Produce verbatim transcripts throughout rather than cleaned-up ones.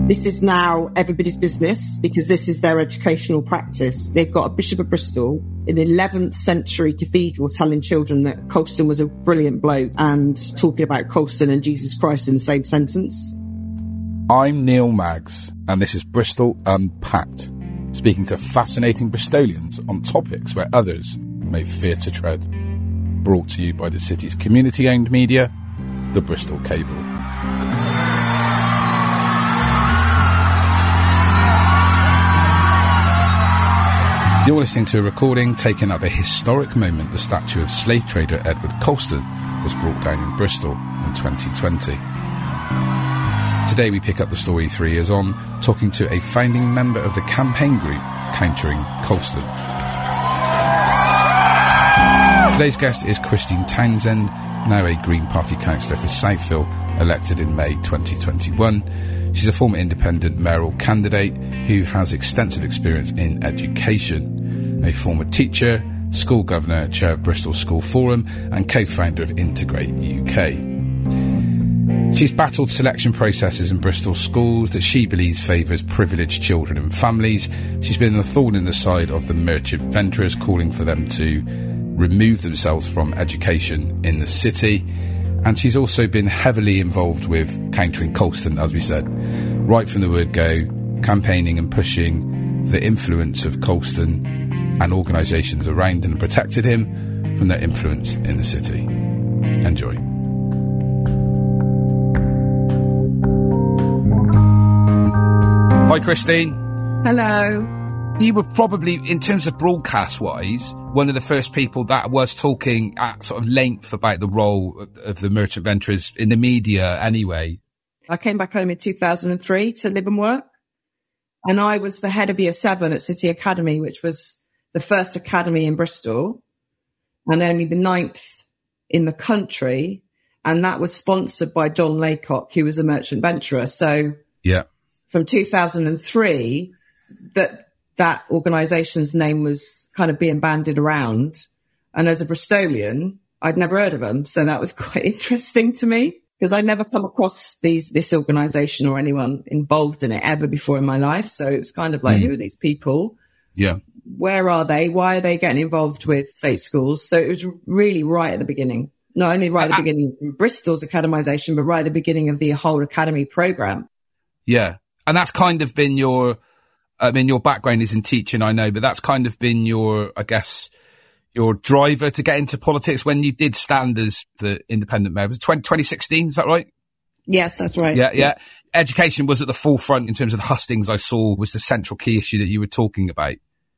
This is now everybody's business because this is their educational practice. They've got a Bishop of Bristol in the eleventh century cathedral telling children that Colston was a brilliant bloke and talking about Colston and Jesus Christ in the same sentence. I'm Neil Maggs, and this is Bristol Unpacked, speaking to fascinating Bristolians on topics where others may fear to tread. Brought to you by the city's community-owned media, the Bristol Cable. You're listening to a recording taken at the historic moment the statue of slave trader Edward Colston was brought down in Bristol in twenty twenty. Today we pick up the story three years on, talking to a founding member of the campaign group countering Colston. Today's guest is Christine Townsend, now a Green Party councillor for Southfield, elected in May twenty twenty-one. She's a former independent mayoral candidate who has extensive experience in education, a former teacher, school governor, chair of Bristol School Forum and co-founder of Integrate U K. She's battled selection processes in Bristol schools that she believes favours privileged children and families. She's been a thorn in the side of the merchant venturers, calling for them to remove themselves from education in the city. And she's also been heavily involved with countering Colston, as we said, right from the word go, campaigning and pushing the influence of Colston and organisations around and protected him from their influence in the city. Enjoy. Hi, Christine. Hello. You were probably, in terms of broadcast-wise, one of the first people that was talking at sort of length about the role of, of the merchant venturers in the media anyway. I came back home in two thousand three to live and work, and I was the head of Year seven at City Academy, which was the first academy in Bristol and only the ninth in the country, and that was sponsored by John Laycock, who was a merchant venturer. So yeah, from two thousand three, that that organisation's name was kind of being bandied around. And as a Bristolian, I'd never heard of them. So that was quite interesting to me because I'd never come across these this organisation or anyone involved in it ever before in my life. So it was kind of like, mm. who are these people? Yeah. Where are they? Why are they getting involved with state schools? So it was really right at the beginning. Not only right at the uh, beginning of Bristol's academisation, but right at the beginning of the whole academy programme. Yeah. And that's kind of been your... I mean, your background is in teaching, I know, but that's kind of been your, I guess, your driver to get into politics when you did stand as the independent mayor. Was it twenty sixteen, is that right? Yes, that's right. Yeah, yeah. Education was at the forefront in terms of the hustings I saw was the central key issue that you were talking about.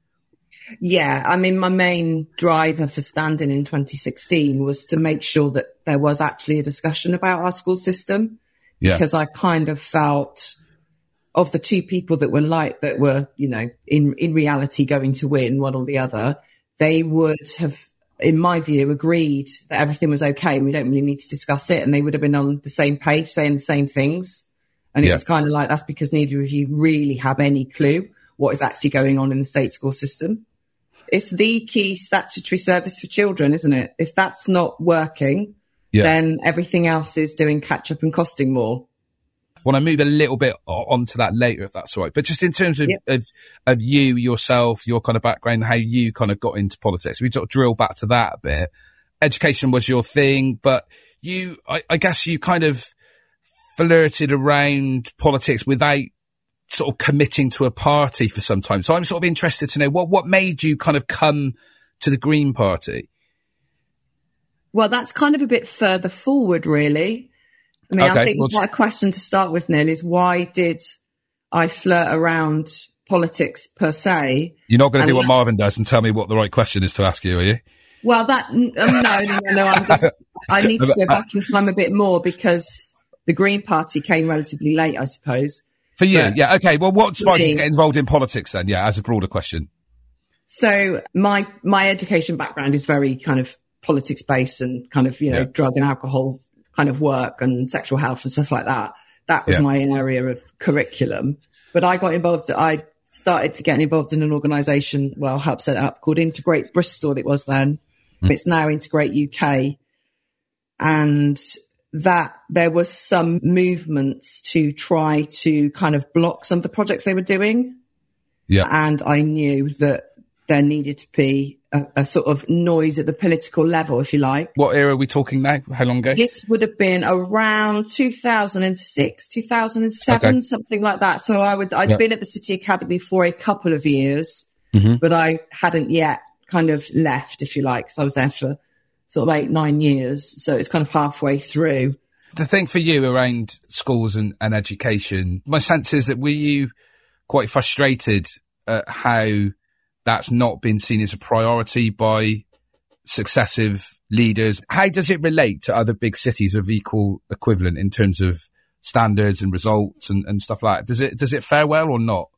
Yeah, I mean, my main driver for standing in twenty sixteen was to make sure that there was actually a discussion about our school system. Yeah. Because I kind of felt... of the two people that were like, that were, you know, in, in reality going to win one or the other, they would have, in my view, agreed that everything was okay and we don't really need to discuss it. And they would have been on the same page saying the same things. And it yeah. was kind of like, that's because neither of you really have any clue what is actually going on in the state school system. It's the key statutory service for children, isn't it? If that's not working, yeah. then everything else is doing catch up and costing more. I want to move a little bit onto that later, if that's all right. But just in terms of, yep. of, of you, yourself, your kind of background, how you kind of got into politics. We sort of drill back to that a bit. Education was your thing, but you, I, I guess you kind of flirted around politics without sort of committing to a party for some time. So I'm sort of interested to know what, what made you kind of come to the Green Party? Well, that's kind of a bit further forward, really. I mean, okay, I think well, a question to start with, Neil, is why did I flirt around politics per se? You're not going to do what Marvin does and tell me what the right question is to ask you, are you? Well, that, um, no, no, no, no, I'm just, I need to go back in time a bit more because the Green Party came relatively late, I suppose. For you, but yeah, okay. Well, what inspired you to get involved in politics then? Yeah, as a broader question. So my, my education background is very kind of politics based and kind of, you know, yeah. drug and alcohol kind of work and sexual health and stuff like that. That was yeah. my area of curriculum. But I got involved, I started to get involved in an organisation, well, helped set it up, called Integrate Bristol, it was then. Mm. It's now Integrate U K. And that there was some movements to try to kind of block some of the projects they were doing. Yeah. And I knew that there needed to be a, a sort of noise at the political level, if you like. What era are we talking now? How long ago? This would have been around two thousand six, two thousand seven, okay. Something like that. So I would, I'd yeah. been at the City Academy for a couple of years, mm-hmm. but I hadn't yet kind of left, if you like. So I was there for sort of eight, nine years. So it's kind of halfway through. The thing for you around schools and, and education, my sense is that were you quite frustrated at how that's not been seen as a priority by successive leaders? How does it relate to other big cities of equal equivalent in terms of standards and results and, and stuff like that? Does it, does it fare well or not?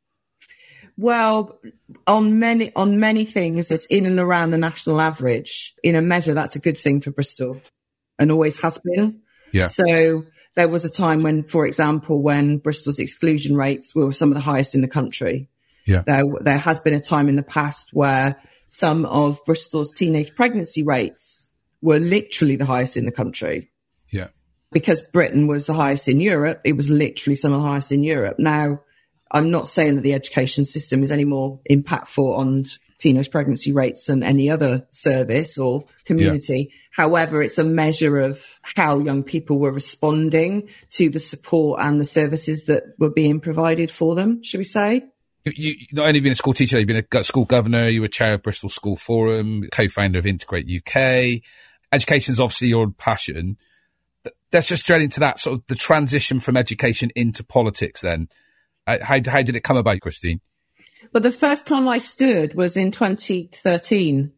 Well, on many, on many things, it's in and around the national average. In a measure, that's a good thing for Bristol and always has been. Yeah. So there was a time when, for example, when Bristol's exclusion rates were some of the highest in the country. Yeah. There, there has been a time in the past where some of Bristol's teenage pregnancy rates were literally the highest in the country. Yeah. Because Britain was the highest in Europe, it was literally some of the highest in Europe. Now, I'm not saying that the education system is any more impactful on teenage pregnancy rates than any other service or community. Yeah. However, it's a measure of how young people were responding to the support and the services that were being provided for them, should we say? You not only been a school teacher, you've been a school governor, you were chair of Bristol School Forum, co-founder of Integrate U K. Education is obviously your passion. Let's just drill into that sort of the transition from education into politics then. How, how did it come about, Christine? Well, the first time I stood was in twenty thirteen.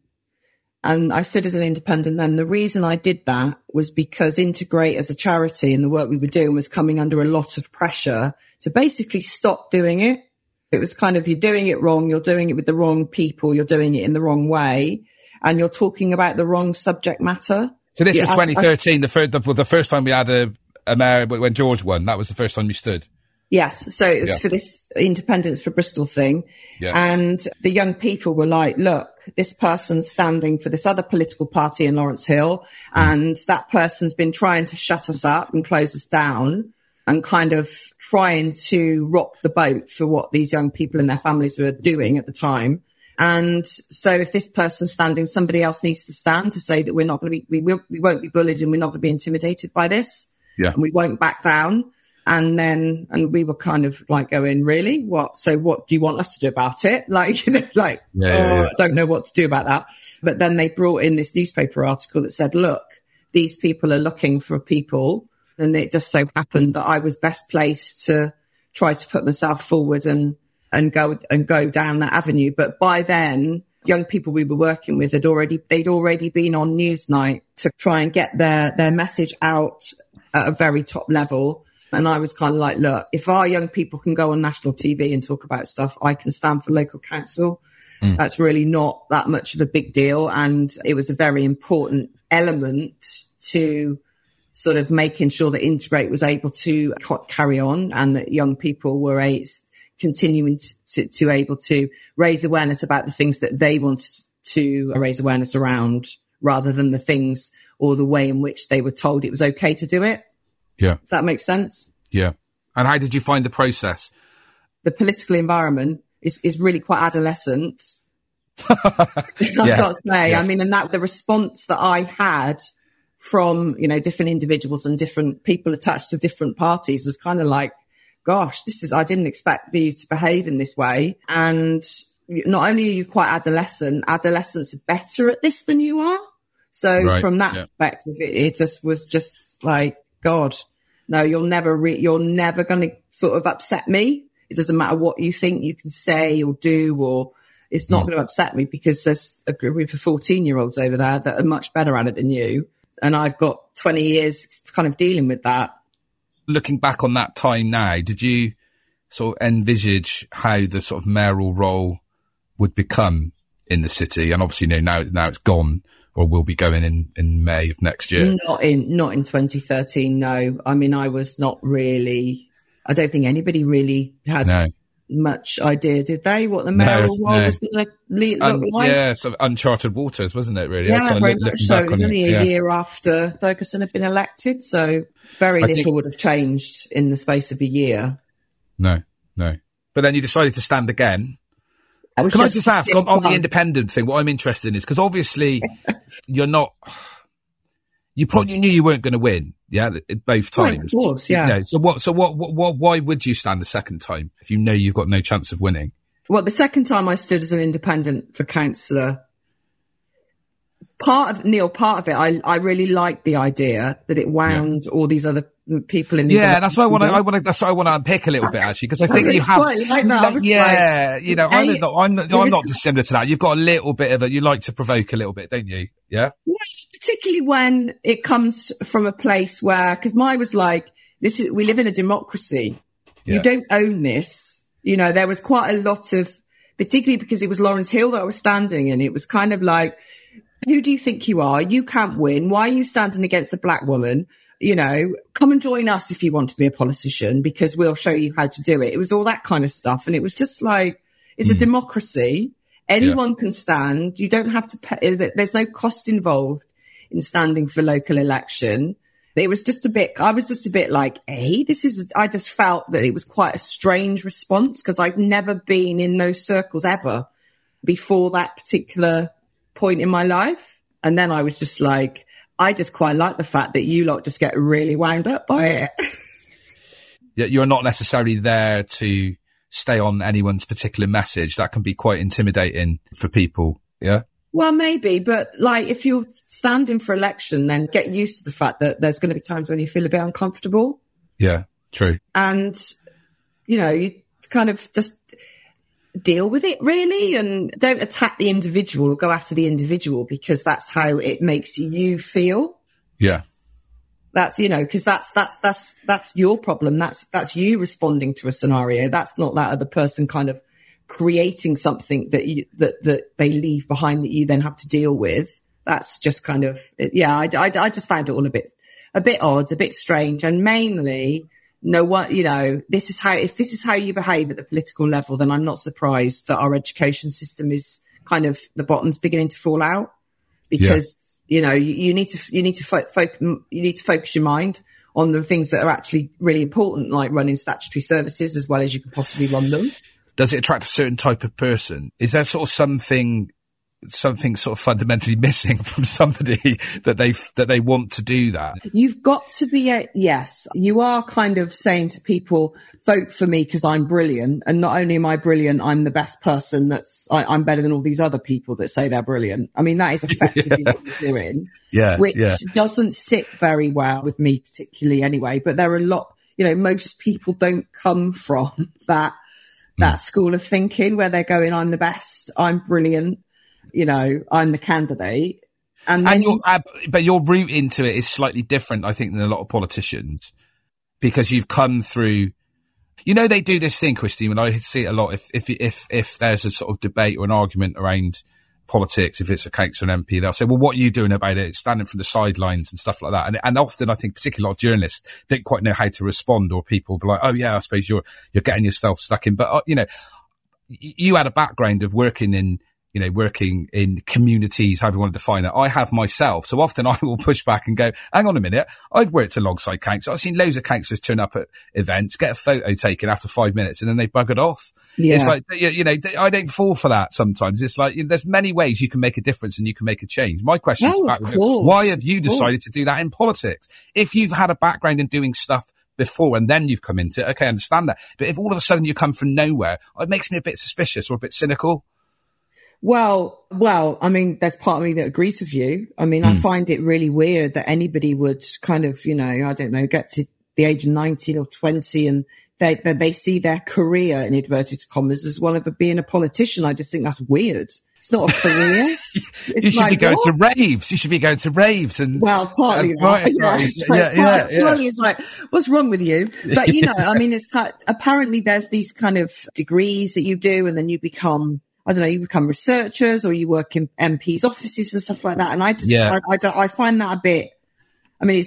And I stood as an independent then. The reason I did that was because Integrate as a charity and the work we were doing was coming under a lot of pressure to basically stop doing it. It was kind of, you're doing it wrong, you're doing it with the wrong people, you're doing it in the wrong way, and you're talking about the wrong subject matter. So this yeah, was twenty thirteen, I, the, first, the, the first time we had a, a mayor, when George won, that was the first time you stood. Yes, so it was yeah. for this Independence for Bristol thing. Yeah. And the young people were like, look, this person's standing for this other political party in Lawrence Hill, mm. and that person's been trying to shut us up and close us down and kind of trying to rock the boat for what these young people and their families were doing at the time. And so if this person's standing, somebody else needs to stand to say that we're not going to be, we, will, we won't be bullied and we're not going to be intimidated by this. Yeah. And we won't back down. And then, and we were kind of like going, really? What? So what do you want us to do about it? Like, you know, like, yeah, oh, yeah, yeah. I don't know what to do about that. But then they brought in this newspaper article that said, look, these people are looking for people. And it just so happened that I was best placed to try to put myself forward and, and go, and go down that avenue. But by then, young people we were working with had already, they'd already been on Newsnight to try and get their, their message out at a very top level. And I was kind of like, look, if our young people can go on national T V and talk about stuff, I can stand for local council. Mm. That's really not that much of a big deal. And it was a very important element to sort of making sure that Integrate was able to carry on and that young people were a, continuing to, to, to able to raise awareness about the things that they wanted to raise awareness around rather than the things or the way in which they were told it was okay to do it. Yeah. Does that make sense? Yeah. And how did you find the process? The political environment is, is really quite adolescent. I've yeah. got to say. Yeah. I mean, and that the response that I had from, you know, different individuals and different people attached to different parties was kind of like, gosh, this is, I didn't expect you to behave in this way. And not only are you quite adolescent, adolescents are better at this than you are. So right. from that yeah. perspective, it, it just was just like, God, no, you're never, re- you're never going to sort of upset me. It doesn't matter what you think you can say or do, or it's not mm. going to upset me because there's a group of fourteen year olds over there that are much better at it than you. And I've got twenty years kind of dealing with that. Looking back on that time now, did you sort of envisage how the sort of mayoral role would become in the city? And obviously, you know, now, now it's gone. Or will be going in, in May of next year? Not in not in twenty thirteen, no. I mean, I was not really, I don't think anybody really had, no. much idea, did they, what the mayoral No, role no. was going to look Un- like? yeah, sort of uncharted waters, wasn't it, really? I Yeah, kinda very look- much looking so. back It was on only a yeah. year after Ferguson had been elected, so very I little think- would have changed in the space of a year. No, no. But then you decided to stand again. I was Can I just ask, on, on the fun. independent thing, what I'm interested in is, because obviously you're not, you probably knew you weren't going to win, yeah, at both Right, times. of course, yeah. You know, so what, so what, what, what, why would you stand a second time if you know you've got no chance of winning? Well, the second time I stood as an independent for councillor, part of Neil, part of it, I, I really liked the idea that it wound all these other people in. These Yeah, other that's why I want to. people. I want to. That's why I want to unpick a little bit, actually, because I think really you have. quite like that. I was yeah, like, you know, I'm hey, not. I'm not, it I'm was- not dissimilar to that. You've got a little bit of a. You like to provoke a little bit, don't you? Yeah. particularly when it comes from a place where, because mine was like, this is, we live in a democracy. Yeah. You don't own this. You know, there was quite a lot of, particularly because it was Lawrence Hill that I was standing in. It was kind of like, who do you think you are? You can't win. Why are you standing against a black woman? You know, come and join us if you want to be a politician, because we'll show you how to do it. It was all that kind of stuff. And it was just like, it's Mm. a democracy. Anyone can stand. You don't have to pay. There's no cost involved in standing for local election. It was just a bit, I was just a bit like, hey, this is, I just felt that it was quite a strange response because I'd never been in those circles ever before that particular point in my life. And then I was just like, I just quite like the fact that you lot just get really wound up by it. Yeah, you're not necessarily there to stay on anyone's particular message. That can be quite intimidating for people. Yeah. Well, maybe, but like if you're standing for election, then get used to the fact that there's going to be times when you feel a bit uncomfortable. Yeah, true. And, you know, you kind of just deal with it really and don't attack the individual or go after the individual because that's how it makes you feel. Yeah. That's, you know, because that's, that's, that's, that's your problem. That's, that's you responding to a scenario. That's not that other person kind of creating something that you, that, that they leave behind that you then have to deal with. That's just kind of, yeah, I, I, I just found it all a bit, a bit odd, a bit strange. And mainly, no one, you know, this is how, if this is how you behave at the political level, then I'm not surprised that our education system is kind of, the bottom's beginning to fall out because, yeah. you know, you, you need to, you need to fo- fo- you need to focus your mind on the things that are actually really important, like running statutory services as well as you can possibly run them. Does it attract a certain type of person? Is there sort of something, something sort of fundamentally missing from somebody that they that they want to do that? You've got to be a, yes, you are kind of saying to people, vote for me because I'm brilliant. And not only am I brilliant, I'm the best person that's, I, I'm better than all these other people that say they're brilliant. I mean, that is effectively yeah. what you're doing, yeah, which yeah. doesn't sit very well with me particularly anyway. But there are a lot, you know, most people don't come from that, that mm. school of thinking where they're going, I'm the best, I'm brilliant. You know, I'm the candidate. And, then, and your, uh, but your route into it is slightly different, I think, than a lot of politicians because you've come through, you know, they do this thing, Christine, and I see it a lot. If, if, if, if there's a sort of debate or an argument around politics, if it's a councillor and M P, they'll say, well, what are you doing about it? It's standing from the sidelines and stuff like that. And, and often I think particularly a lot of journalists don't quite know how to respond, or people be like, oh yeah, I suppose you're, you're getting yourself stuck in. But, uh, you know, you had a background of working in, you know, working in communities, however you want to define it. I have myself. So often I will push back and go, hang on a minute. I've worked alongside councillors. I've seen loads of councillors turn up at events, get a photo taken after five minutes and then they've buggered off. Yeah. It's like, you know, I don't fall for that sometimes. It's like, you know, there's many ways you can make a difference and you can make a change. My question is, oh, why have you decided to do that in politics? If you've had a background in doing stuff before and then you've come into it, okay, I understand that. But if all of a sudden you come from nowhere, it makes me a bit suspicious or a bit cynical. Well, well, I mean, there's part of me that agrees with you. I mean, mm. I find it really weird that anybody would kind of, you know, I don't know, get to the age of nineteen or twenty and they, they, they see their career in inverted commas as one of the, being a politician. I just think that's weird. It's not a career. It's you should like, be going what? to raves. You should be going to raves and. Well, partly, uh, right, yeah, right. Like, yeah, yeah, yeah. Partly it's like, what's wrong with you? But you know, I mean, it's kind of, apparently there's these kind of degrees that you do and then you become, I don't know, you become researchers or you work in M P's offices and stuff like that. And I just, yeah. I, I, don't, I find that a bit, I mean, it's,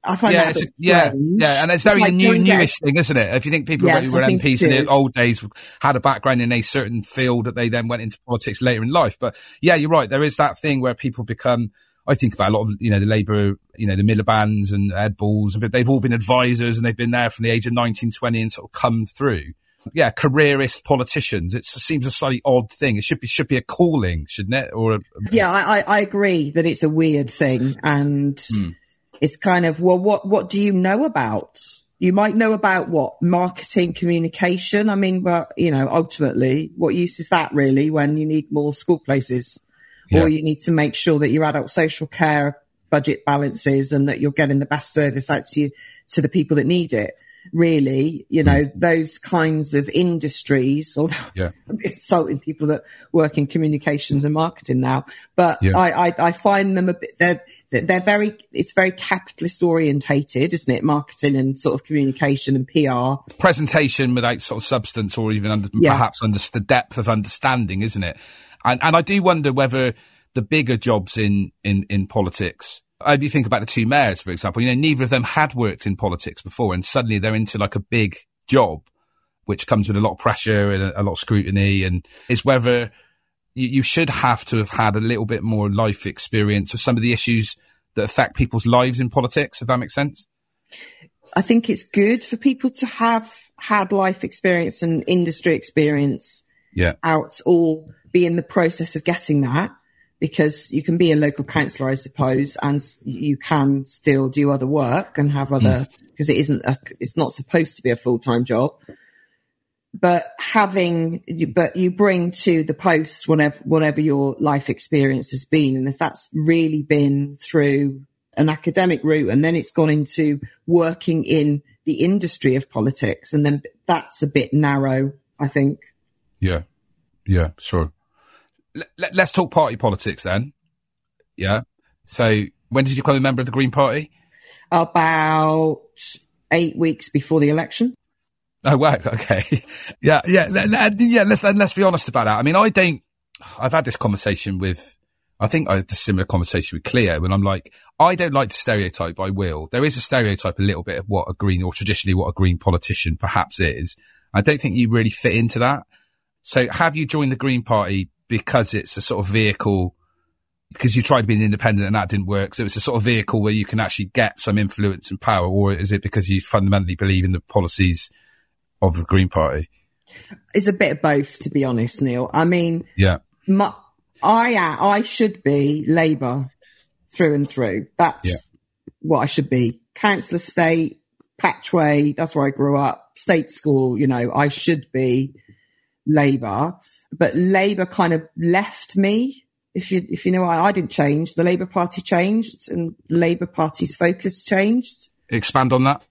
I find yeah, that a bit yeah, strange. yeah, and it's very like new, get, newish thing, isn't it? If you think people yes, who were M Ps in the old days had a background in a certain field that they then went into politics later in life, but yeah, you're right. There is that thing where people become. I think about a lot of, you know, the Labour, you know, the Miliband's and Ed Balls, but they've all been advisors and they've been there from the age of nineteen, twenty and sort of come through. Yeah, careerist politicians. It seems a slightly odd thing. It should be should be a calling, shouldn't it? Or a, yeah, I, I agree that it's a weird thing, and mm. it's kind of well, what what do you know about? You might know about what marketing, communication. I mean, but you know, ultimately, what use is that really when you need more school places? Yeah. Or you need to make sure that your adult social care budget balances and that you're getting the best service out to you, to the people that need it. Really, you know, mm. those kinds of industries, although yeah. I'm insulting people that work in communications and marketing now, but yeah. I, I, I find them a bit, they're, they're very, it's very capitalist orientated, isn't it? Marketing and sort of communication and P R. Presentation without sort of substance or even under, yeah. perhaps under the depth of understanding, isn't it? And, and I do wonder whether the bigger jobs in, in, in politics, if you think about the two mayors, for example, you know, neither of them had worked in politics before and suddenly they're into like a big job, which comes with a lot of pressure and a, a lot of scrutiny. And it's whether you, you should have to have had a little bit more life experience of some of the issues that affect people's lives in politics, if that makes sense. I think it's good for people to have had life experience and industry experience yeah. out or be in the process of getting that, because you can be a local councillor, I suppose, and you can still do other work and have other, because mm. it isn't, a, it's not supposed to be a full-time job. But having, but you bring to the post whatever, whatever your life experience has been. And if that's really been through an academic route and then it's gone into working in the industry of politics, and then that's a bit narrow, I think. Yeah. Yeah, sure. Let, let's talk party politics then. Yeah. So when did you become a member of the Green Party? About eight weeks before the election. Oh, wow. Okay. yeah. Yeah. Let, let, yeah. Let's, let's be honest about that. I mean, I don't, I've had this conversation with, I think I had a similar conversation with Cleo when I'm like, I don't like to stereotype, I will. There is a stereotype a little bit of what a Green, or traditionally what a Green politician perhaps is. I don't think you really fit into that. So have you joined the Green Party because it's a sort of vehicle, because you tried to be an independent and that didn't work, so it's a sort of vehicle where you can actually get some influence and power, or is it because you fundamentally believe in the policies of the Green Party? It's a bit of both, to be honest, Neil. I mean, yeah, my, I I should be Labour through and through. That's yeah. what I should be. Council estate, Patchway, that's where I grew up, state school, you know, I should be Labour, but Labour kind of left me. If you if you know, I, I didn't change. The Labour Party changed, and the Labour Party's focus changed. Expand on that.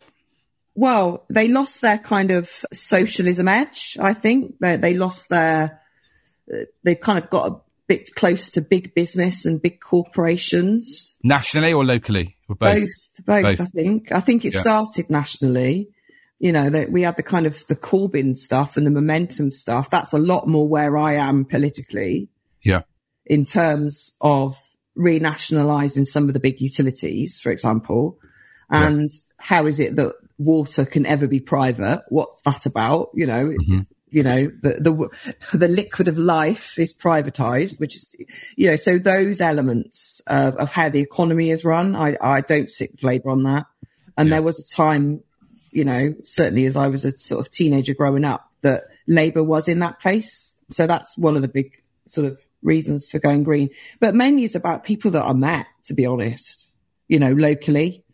Well, they lost their kind of socialism edge. I think they they lost their. They've kind of got a bit close to big business and big corporations. Nationally or locally? Or both? Both, both, both. I think. I think it yeah. started nationally. You know, that we had the kind of the Corbyn stuff and the Momentum stuff. That's a lot more where I am politically. Yeah. In terms of renationalising some of the big utilities, for example. And yeah. how is it that water can ever be private? What's that about? You know, mm-hmm. you know, the, the, the liquid of life is privatised, which is, you know, so those elements of, of how the economy is run, I, I don't sit with Labour on that. And yeah. there was a time, you know, certainly as I was a sort of teenager growing up, that Labour was in that place. So that's one of the big sort of reasons for going Green. But mainly it's about people that I met, to be honest, you know, locally.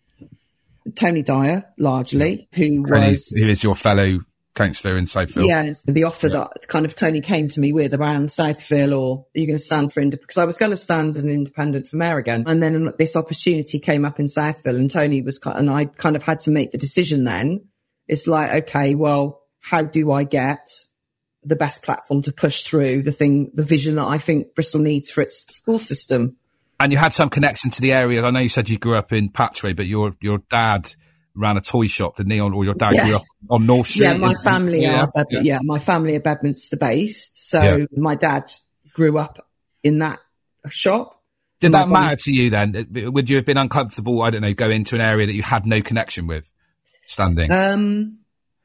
Tony Dyer, largely, who was... Who is your fellow councillor in Southfield? Yeah, the offer yeah. that kind of Tony came to me with around Southfield, or are you going to stand for independent? Because I was going to stand as an independent for mayor again. And then this opportunity came up in Southfield, and Tony was, and I kind of had to make the decision then. It's like, okay, well, how do I get the best platform to push through the thing, the vision that I think Bristol needs for its school system? And you had some connection to the area. I know you said you grew up in Patchway, but your your dad ran a toy shop, didn't he? Or your dad yeah. grew up on North Street? Yeah, my family in, are yeah, yeah. yeah, my family are Bedminster based. So yeah. my dad grew up in that shop, Did that matter to you then? Would you have been uncomfortable, I don't know, go into an area that you had no connection with, standing? Um,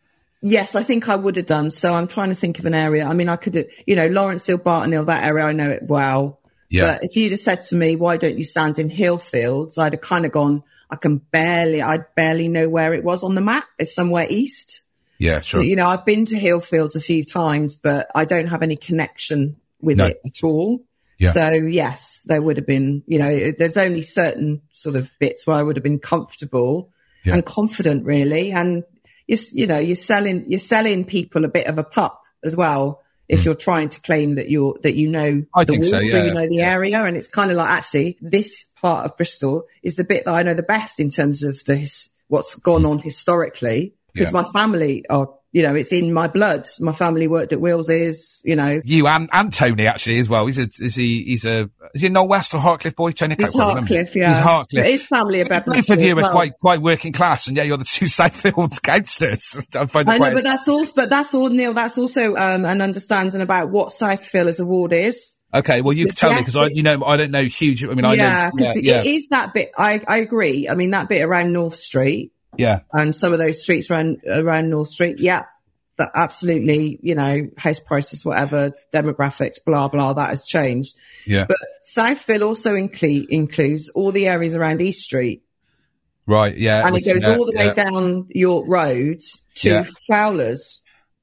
yes, I think I would have done. So I'm trying to think of an area. I mean, I could have, you know, Lawrence Hill, Barton Hill, that area, I know it well. Yeah. But if you'd have said to me, why don't you stand in Hillfields? I'd have kind of gone, I can barely, I barely know where it was on the map. It's somewhere east. Yeah, sure. But, you know, I've been to Hillfields a few times, but I don't have any connection with No. it at all. Yeah. So yes, there would have been, you know, there's only certain sort of bits where I would have been comfortable Yeah. and confident really. And you, you know, you're selling, you're selling people a bit of a pup as well. If mm. you're trying to claim that you're, that you know, I the think so, ward, yeah. you know, the yeah. area. And it's kind of like, actually, this part of Bristol is the bit that I know the best in terms of the, his, what's gone on historically, because Yeah. my family are, you know, it's in my blood. My family worked at Wills's, you know. You and, and Tony actually as well. He's a, is he, he's a, is he a Noel West or Hartcliffe boy? Tony? He's Hartcliffe, yeah. He's Hartcliffe. His family are Bedminster. Both of you well. are quite, quite working class, and yeah, you're the two Southfield councillors. I find I it know, quite... but that's all, but that's all, Neil, that's also, um, an understanding about what Southfield as a ward is. Okay, well, you It's tell me, the because I, you know, I don't know huge, I mean, I yeah, know, yeah, because yeah, it is that bit, I, I agree. I mean, that bit around North Street yeah, and some of those streets around, around North Street, yeah. That absolutely, you know, house prices, whatever, demographics, blah, blah, that has changed. yeah. But Southfield also include, includes all the areas around East Street. Right, yeah. And it goes yeah, all the way yeah. down York Road to Yeah. Fowlers.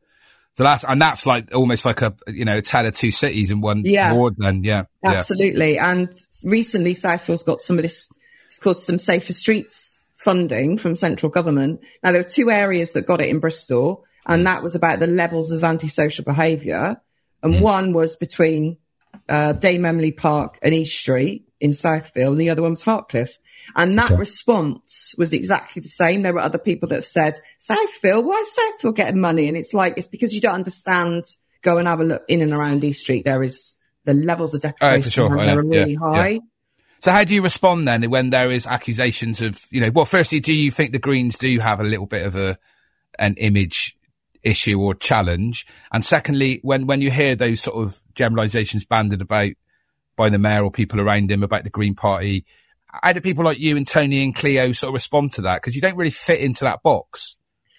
So that's, and that's like almost like a, you know, a tale of two cities in one Yeah. ward then, yeah. Absolutely. Yeah. And recently Southfield's got some of this, it's called some Safer Streets funding from central government. Now there are two areas that got it in Bristol, and that was about the levels of antisocial behaviour. And mm. one was between uh, Dame Emily Park and East Street in Southfield, and the other one was Hartcliffe. And that okay. response was exactly the same. There were other people that have said, Southfield, why is Southfield getting money? And it's like, it's because you don't understand. Go and have a look in and around East Street. There is, the levels of deprivation oh, sure. are really yeah. high. Yeah. So how do you respond then when there is accusations of, you know, well, firstly, do you think the Greens do have a little bit of a an image issue or challenge? And secondly, when, when you hear those sort of generalisations banded about by the mayor or people around him about the Green Party, how do people like you and Tony and Cleo sort of respond to that? Because you don't really fit into that box.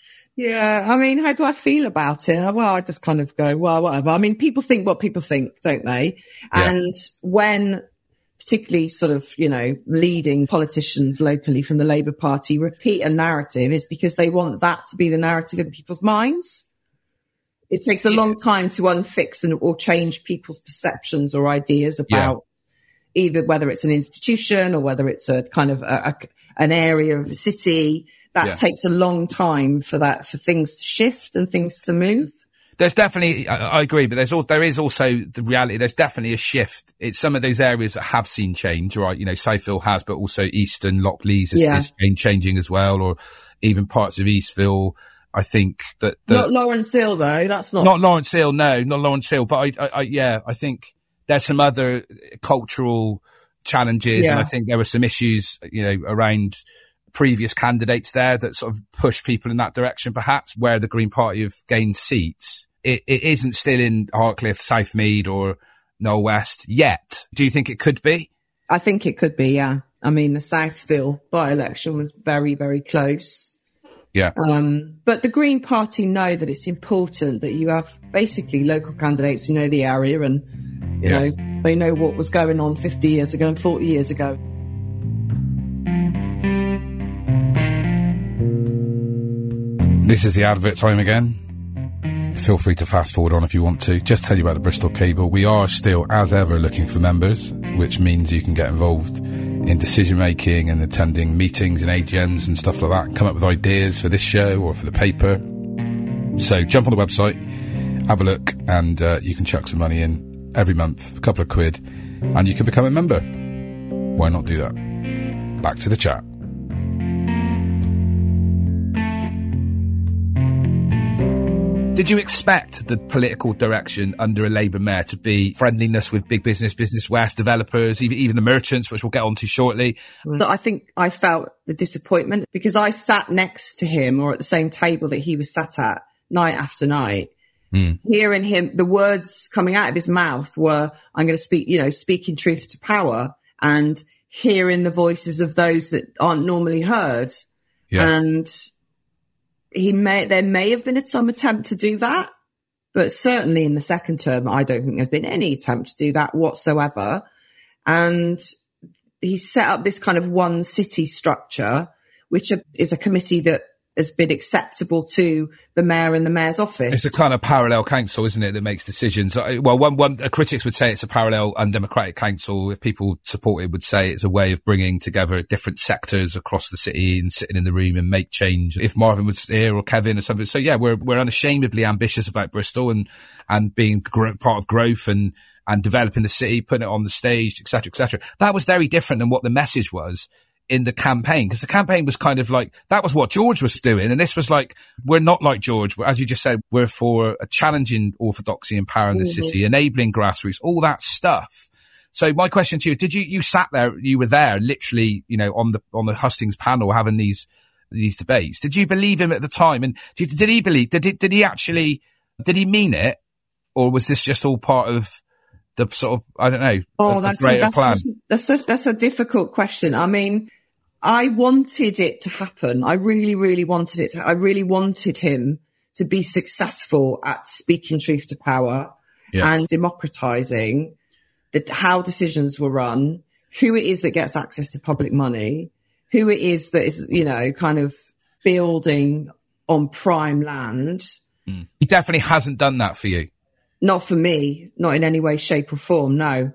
Yeah, I mean, how do I feel about it? Well, I just kind of go, well, whatever. I mean, people think what people think, don't they? Yeah. And when particularly sort of, you know, leading politicians locally from the Labour Party repeat a narrative, is because they want that to be the narrative in people's minds. It takes a yeah. long time to unfix and or change people's perceptions or ideas about yeah. either whether it's an institution or whether it's a kind of a, a, an area of a city. That yeah. takes a long time for that, for things to shift and things to move. There's definitely, I, I agree, but there's also, there is also the reality. There's definitely a shift. It's some of those areas that have seen change, right? You know, Southfield has, but also Easton, Lockleys is, yeah. is changing as well, or even parts of Eastville. I think that, that not Lawrence Hill though. That's not not Lawrence Hill. No, not Lawrence Hill. But I, I, I yeah, I think there's some other cultural challenges, yeah. and I think there were some issues, you know, around previous candidates there that sort of push people in that direction, perhaps, where the Green Party have gained seats. It, it isn't still in Hartcliffe, Southmead or Noel West yet. Do you think it could be? I think it could be, yeah. I mean, the Southfield by-election was very, very close. Yeah. Um, but the Green Party know that it's important that you have basically local candidates who know the area and, you yeah. know, they know what was going on fifty years ago and forty years ago. This is the advert time again. Feel free to fast forward on if you want to. Just tell you about the Bristol Cable. We are still, as ever, looking for members, which means you can get involved in decision making and attending meetings and A G Ms and stuff like that, and come up with ideas for this show or for the paper. So jump on the website, have a look, and uh, you can chuck some money in every month, a couple of quid, and you can become a member. Why not do that? Back to the chat. Did you expect the political direction under a Labour mayor to be friendliness with big business, Business West, developers, even, even the merchants, which we'll get onto shortly? I think I felt the disappointment because I sat next to him or at the same table that he was sat at night after night. Mm. Hearing him, the words coming out of his mouth were, I'm going to speak, you know, speaking truth to power. and hearing the voices of those that aren't normally heard. Yeah. And he may, there may have been some attempt to do that, but certainly in the second term, I don't think there's been any attempt to do that whatsoever. And he set up this kind of one city structure, which is a committee that has been acceptable to the mayor and the mayor's office. It's a kind of parallel council, isn't it, that makes decisions? Well, one, one uh, critics would say it's a parallel undemocratic council. If people support it, would say it's a way of bringing together different sectors across the city and sitting in the room and make change. If Marvin was here or Kevin or something. So yeah, we're, we're unashamedly ambitious about Bristol and, and being gr- part of growth and, and developing the city, putting it on the stage, et cetera, et cetera. That was very different than what the message was in the campaign, because the campaign was kind of like, that was what George was doing. And this was like, we're not like George. As you just said, we're for a challenging orthodoxy and power in the mm-hmm. city, enabling grassroots, all that stuff. So my question to you, did you, you sat there, you were there literally, you know, on the, on the hustings panel having these, these debates. Did you believe him at the time? And did, did he believe, did he, did he actually, did he mean it? Or was this just all part of the sort of, I don't know, oh, a, that's a greater a, that's plan? A, that's a, that's a difficult question. I mean, I wanted it to happen. I really, really wanted it to, I really wanted him to be successful at speaking truth to power yeah. and democratizing the, how decisions were run, who it is that gets access to public money, who it is that is, you know, kind of building on prime land. Mm. He definitely hasn't done that for you. Not for me, not in any way, shape or form, no.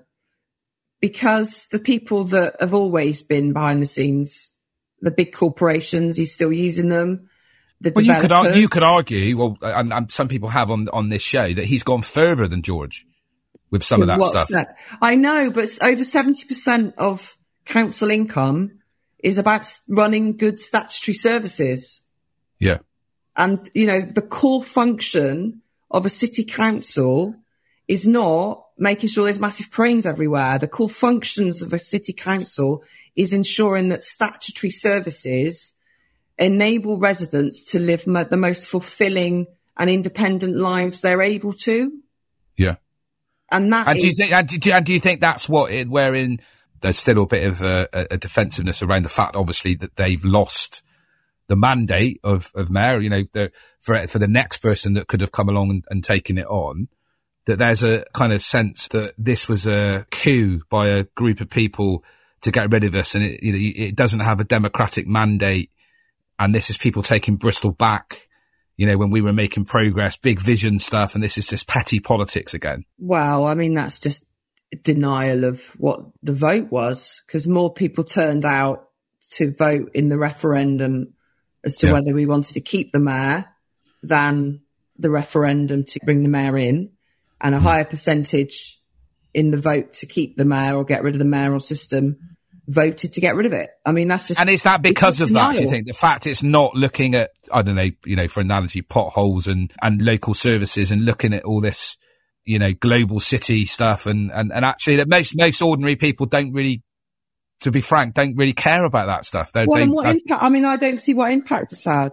Because the people that have always been behind the scenes, the big corporations, he's still using them. The well, you could, ar- you could argue, well, and, and some people have on on this show, that he's gone further than George with some of that What's stuff. That? I know, but over seventy percent of council income is about running good statutory services. Yeah. And, you know, the core function of a city council is not making sure there's massive cranes everywhere. The core functions of a city council is ensuring that statutory services enable residents to live mo- the most fulfilling and independent lives they're able to. Yeah. And that and is... do you think, and do you, and do you think that's what it, wherein there's still a bit of a, a defensiveness around the fact, obviously, that they've lost the mandate of, of mayor, you know, the, for, for the next person that could have come along and, and taken it on, that there's a kind of sense that this was a coup by a group of people to get rid of us, and it, you know, it doesn't have a democratic mandate, and this is people taking Bristol back, you know, when we were making progress, big vision stuff, and this is just petty politics again. Well, I mean, that's just denial of what the vote was, because more people turned out to vote in the referendum as to yeah. whether we wanted to keep the mayor than the referendum to bring the mayor in, and a higher percentage in the vote to keep the mayor or get rid of the mayoral system voted to get rid of it. I mean, that's just... And is that because of that, do you think? The fact it's not looking at, I don't know, you know, for analogy, potholes and, and local services, and looking at all this, you know, global city stuff, and, and, and actually that most, most ordinary people don't really, to be frank, don't really care about that stuff. They're, well, they, and what uh, impact? I mean, I don't see what impact it's had.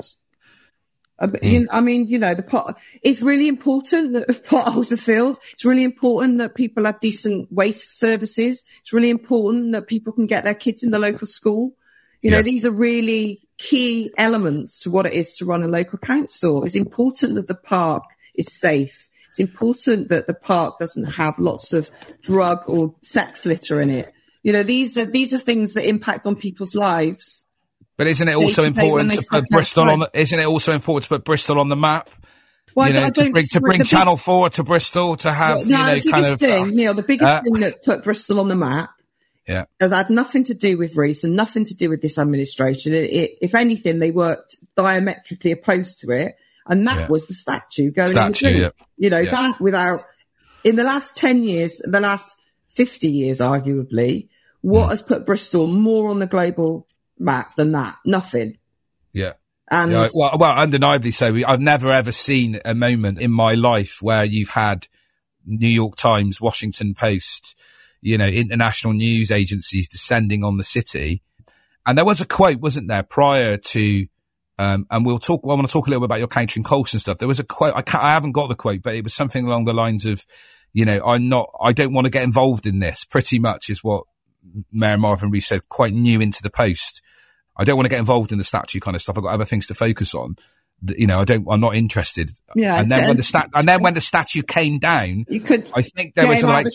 I, mm. you, I mean, you know, the pot, it's really important that potholes are filled. It's really important that people have decent waste services. It's really important that people can get their kids in the local school. You yeah. know, these are really key elements to what it is to run a local council. It's important that the park is safe. It's important that the park doesn't have lots of drug or sex litter in it. You know, these are, these are things that impact on people's lives. But isn't it also important to put Bristol on? The, isn't it also important to put Bristol on the map? Well, you know, I to don't bring to bring the Channel Four to Bristol to have well, no, you know the kind of thing, you know, the biggest uh, thing that put Bristol on the map, yeah, has had nothing to do with Rees and nothing to do with this administration. It, it, if anything, they worked diametrically opposed to it, and that yeah. was the statue going statue, in the yeah. You know, yeah. that without in the last ten years, the last fifty years, arguably, what mm. has put Bristol more on the global map than that? Nothing. Yeah. And yeah, well, well, undeniably so. I've never ever seen a moment in my life where you've had New York Times, Washington Post, you know, international news agencies descending on the city. And there was a quote, wasn't there, prior to, um, and we'll talk, well, I want to talk a little bit about your countering Colston stuff. There was a quote, I can't, I haven't got the quote, but it was something along the lines of, you know, I'm not, I don't want to get involved in this, pretty much is what Mayor Marvin Rees said, quite new into the post. I don't want to get involved in the statue kind of stuff. I've got other things to focus on. You know, I don't, I'm not interested. Yeah. And then when the stat, and then when the statue came down, you could, I think there was like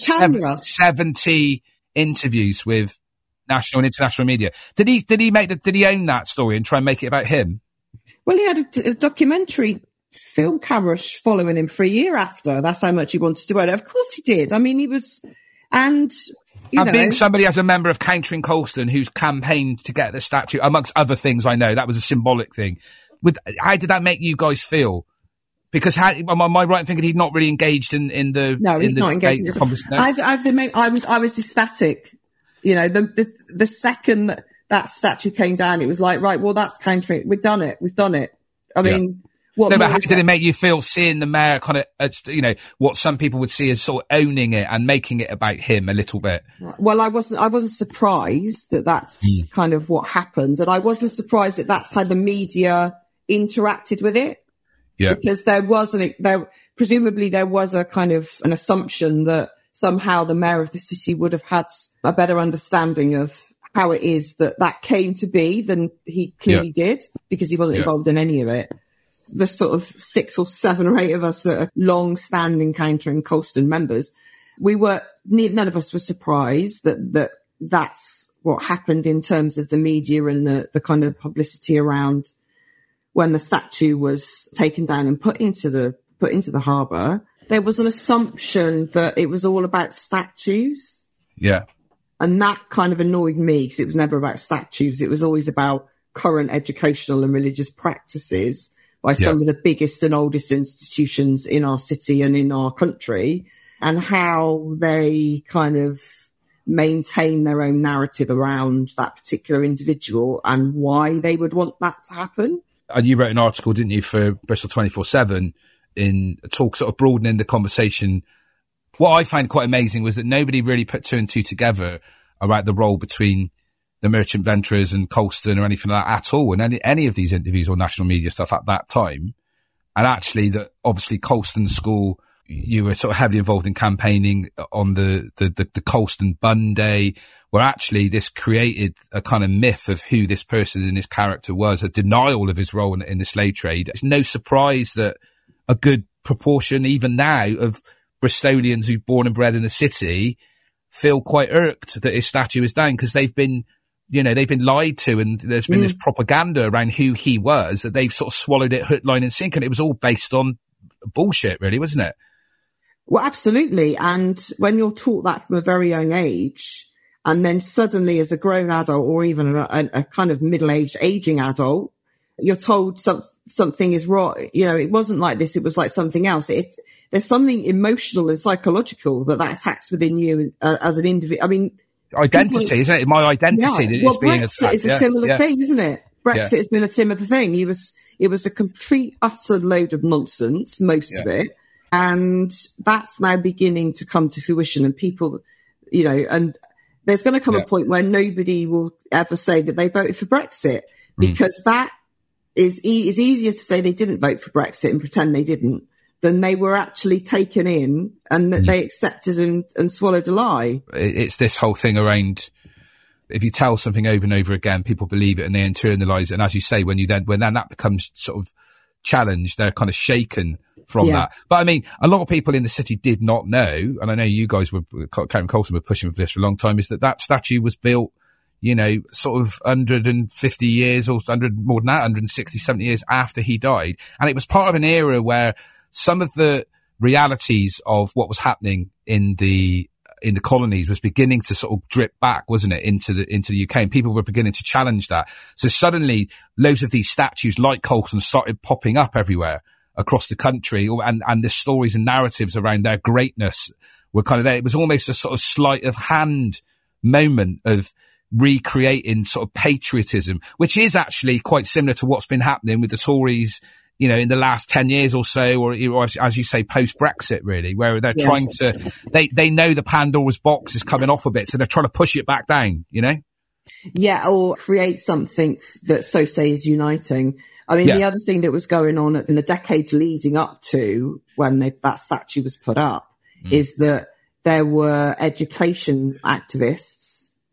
seventy interviews with national and international media. Did he, did he make the, did he own that story and try and make it about him? Well, he had a, a documentary film camera following him for a year after. That's how much he wanted to own it. Of course he did. I mean, he was, and, you and know, being somebody as a member of Countering Colston who's campaigned to get the statue, amongst other things, I know that was a symbolic thing. With, how did that make you guys feel? Because how, am I right in thinking he'd not really engaged in, in the no, in he's the not engaged. In the, no? I've, I've the, I was I was ecstatic. You know, the, the the second that, that statue came down, it was like, right, well, that's countering. We've done it. We've done it. I mean. Yeah. What no, but how did it make you feel seeing the mayor kind of, uh, you know, what some people would see as sort of owning it and making it about him a little bit? Well, I wasn't, I wasn't surprised that that's mm. kind of what happened. And I wasn't surprised that that's how the media interacted with it. Yeah. Because there wasn't, there, presumably there was a kind of an assumption that somehow the mayor of the city would have had a better understanding of how it is that that came to be than he clearly yeah. did, because he wasn't yeah. involved in any of it. The sort of six or seven or eight of us that are long-standing Countering Colston members, we were, none of us were surprised that, that that's what happened in terms of the media and the, the kind of publicity around when the statue was taken down and put into the, put into the harbour. There was an assumption that it was all about statues. Yeah. And that kind of annoyed me, because it was never about statues. It was always about current educational and religious practices by some yeah. of the biggest and oldest institutions in our city and in our country, and how they kind of maintain their own narrative around that particular individual and why they would want that to happen. And you wrote an article, didn't you, for Bristol twenty-four seven in a talk sort of broadening the conversation. What I found quite amazing was that nobody really put two and two together about the role between the Merchant Venturers and Colston or anything like that at all in any, any of these interviews or national media stuff at that time. And actually that obviously Colston School, you were sort of heavily involved in campaigning on the, the, the, the Colston Bun Day, where actually this created a kind of myth of who this person and his character was, a denial of his role in, in the slave trade. It's no surprise that a good proportion, even now, of Bristolians who born and bred in the city feel quite irked that his statue is down, because they've been, you know, they've been lied to, and there's been mm. this propaganda around who he was that they've sort of swallowed it hook, line and sinker. And it was all based on bullshit, really, wasn't it? Well, absolutely. And when you're taught that from a very young age, and then suddenly as a grown adult or even a, a, a kind of middle-aged aging adult, you're told some, something is wrong. You know, it wasn't like this. It was like something else. It, there's something emotional and psychological that that attacks within you uh, as an individual. I mean, identity, people, isn't it? My identity yeah. is well, being Brexit attacked. is a yeah. similar yeah. thing, isn't it? Brexit yeah. has been a similar thing. It was, it was a complete, utter load of nonsense, most yeah. of it. And that's now beginning to come to fruition, and people, you know, and there's going to come yeah. a point where nobody will ever say that they voted for Brexit, because mm. that is, e- is easier to say they didn't vote for Brexit and pretend they didn't than they were actually taken in and that mm. they accepted and, and swallowed a lie. It's this whole thing around, if you tell something over and over again, people believe it and they internalize it. And as you say, when you then, when then that becomes sort of challenged, they're kind of shaken from yeah. that. But I mean, a lot of people in the city did not know, and I know you guys were, Countering Colston were pushing for this for a long time, is that that statue was built, you know, sort of one hundred fifty years or one hundred, more than that, one hundred sixty, seventy years after he died. And it was part of an era where some of the realities of what was happening in the in the colonies was beginning to sort of drip back, wasn't it, into the into the U K, and people were beginning to challenge that. So suddenly, loads of these statues like Colston started popping up everywhere across the country, and and the stories and narratives around their greatness were kind of there. It was almost a sort of sleight of hand moment of recreating sort of patriotism, which is actually quite similar to what's been happening with the Tories, you know, in the last ten years or so, or, or as you say, post-Brexit, really, where they're yeah. trying to, they, they know the Pandora's box is coming off a bit, so they're trying to push it back down, you know? Yeah, or create something that so say is uniting. I mean, yeah. the other thing that was going on in the decades leading up to when they, that statue was put up mm. is that there were education activists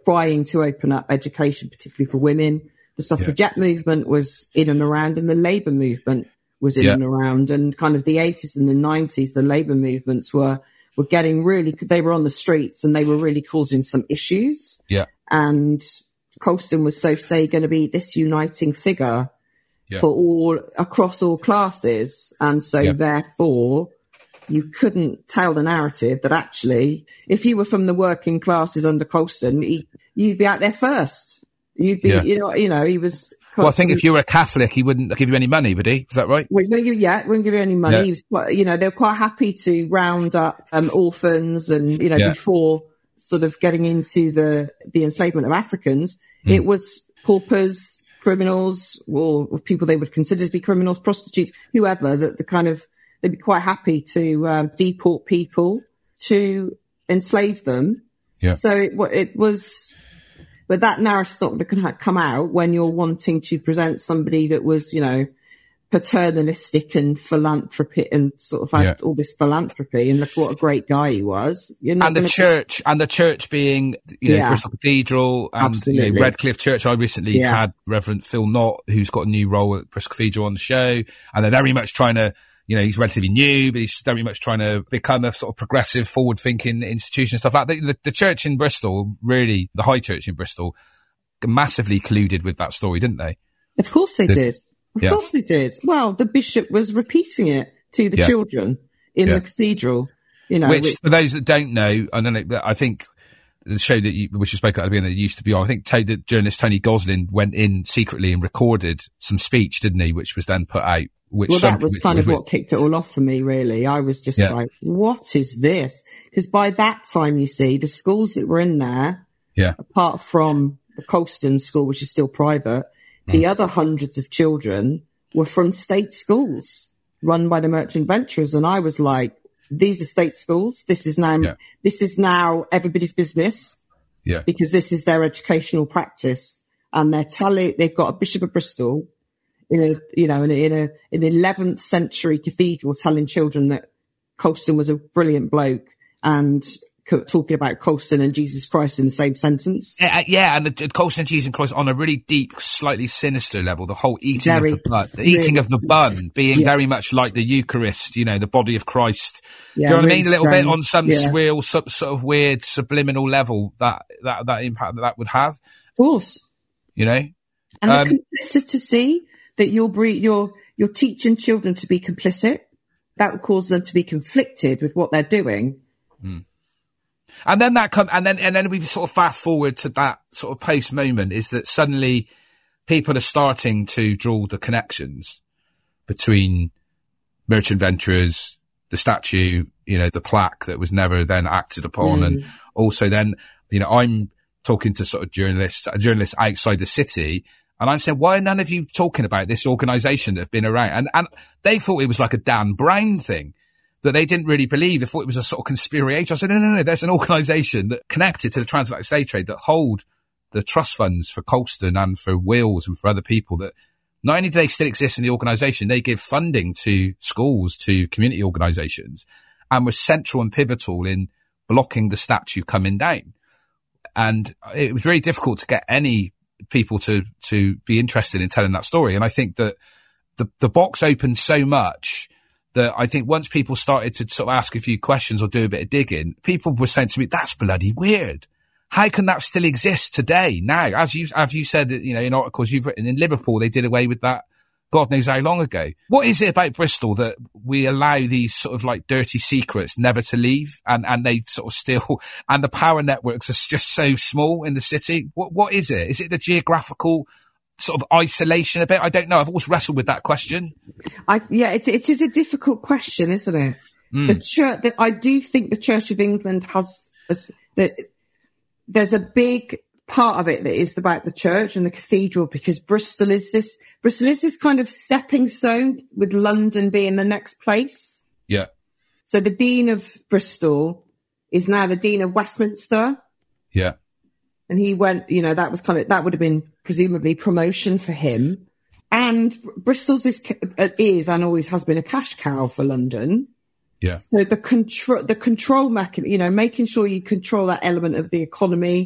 trying to open up education, particularly for women. The suffragette yeah. movement was in and around, and the labour movement was in yeah. and around. And kind of the eighties and the nineties, the labour movements were were getting really, they were on the streets and they were really causing some issues. Yeah. And Colston was, so say, going to be this uniting figure yeah. for all, across all classes. And so yeah. therefore, you couldn't tell the narrative that actually, if you were from the working classes under Colston, he, you'd be out there first. You'd be, yeah. you know, you know, he was. Well, I think if you were a Catholic, he wouldn't give you any money, would he? Is that right? Well, yeah, wouldn't give you any money. Yeah. He was quite, you know, they were quite happy to round up um, orphans, and you know, yeah. before sort of getting into the the enslavement of Africans, mm. it was paupers, criminals, or, or people they would consider to be criminals, prostitutes, whoever. That the kind of they'd be quite happy to um, deport people to enslave them. Yeah. So it, it was. But that narrative's not going to come out when you're wanting to present somebody that was, you know, paternalistic and philanthropy and sort of had yeah. all this philanthropy, and look what a great guy he was. You're not and the church, t- and the church being, you know, yeah. Bristol Cathedral and you know, Redcliffe Church. I recently yeah. had Reverend Phil Knott, who's got a new role at Bristol Cathedral, on the show, and they're very much trying to, you know, he's relatively new, but he's very much trying to become a sort of progressive, forward-thinking institution and stuff like that. The, the church in Bristol, really, the High Church in Bristol, massively colluded with that story, didn't they? Of course they the, did. Of yeah. course they did. Well, the bishop was repeating it to the yeah. children in yeah. the cathedral. You know, which, which, for those that don't know, I don't know, I think the show that you, which you spoke about at the beginning, that used to be on, I think to, the journalist Tony Goslin went in secretly and recorded some speech, didn't he, which was then put out. Which well, some, that was which, kind which, of what kicked it all off for me, really. I was just yeah. like, what is this? Because by that time, you see, the schools that were in there, yeah. apart from the Colston school, which is still private, mm. the other hundreds of children were from state schools run by the merchant venturers. And I was like, these are state schools. This is now, yeah. this is now everybody's business. Yeah. Because this is their educational practice. And they're telling, they've got a Bishop of Bristol in a, you know, in a, in a, an eleventh century cathedral telling children that Colston was a brilliant bloke, and co- talking about Colston and Jesus Christ in the same sentence. Yeah, yeah, and the, Colston and Jesus Christ on a really deep, slightly sinister level. The whole eating very, of the blood, the really, eating of the bun being yeah. very much like the Eucharist, you know, the body of Christ. Yeah, Do you know what really I mean? A little strange. bit on some yeah. surreal, sub, sort of weird, subliminal level that, that, that impact that that would have. Of course. You know? And um, the complicity that you're, you're, you're teaching children to be complicit, that would cause them to be conflicted with what they're doing. Mm. And then that come, and then, and then we sort of fast forward to that sort of post moment, is that suddenly people are starting to draw the connections between merchant venturers, the statue, you know, the plaque that was never then acted upon. Mm. And also then, you know, I'm talking to sort of journalists, journalists outside the city, and I'm saying, why are none of you talking about this organisation that have been around? And, and they thought it was like a Dan Brown thing that they didn't really believe. They thought it was a sort of conspiracy. I said, no, no, no, there's an organisation that connected to the transatlantic slave trade that hold the trust funds for Colston and for Wills and for other people, that not only do they still exist in the organisation, they give funding to schools, to community organisations, and were central and pivotal in blocking the statue coming down. And it was very difficult to get any people to, to be interested in telling that story. And I think that the, the box opened so much that I think once people started to sort of ask a few questions or do a bit of digging, people were saying to me, that's bloody weird. How can that still exist today? Now, as you, as you said, you know, in articles you've written, in Liverpool, they did away with that God knows how long ago. What is it about Bristol that we allow these sort of like dirty secrets never to leave, and, and they sort of still, and the power networks are just so small in the city? What, what is it? Is it the geographical sort of isolation a bit? I don't know. I've always wrestled with that question. I, yeah, it, it is a difficult question, isn't it? Mm. The church, that I do think the Church of England has, has that there's a big part of it that is about the church and the cathedral, because Bristol is this, Bristol is this kind of stepping stone, with London being the next place. Yeah. So the Dean of Bristol is now the Dean of Westminster. Yeah. And he went, you know, that was kind of, that would have been presumably promotion for him. And Bristol's is, is and always has been a cash cow for London. Yeah. So the control, the control mechanism, you know, making sure you control that element of the economy,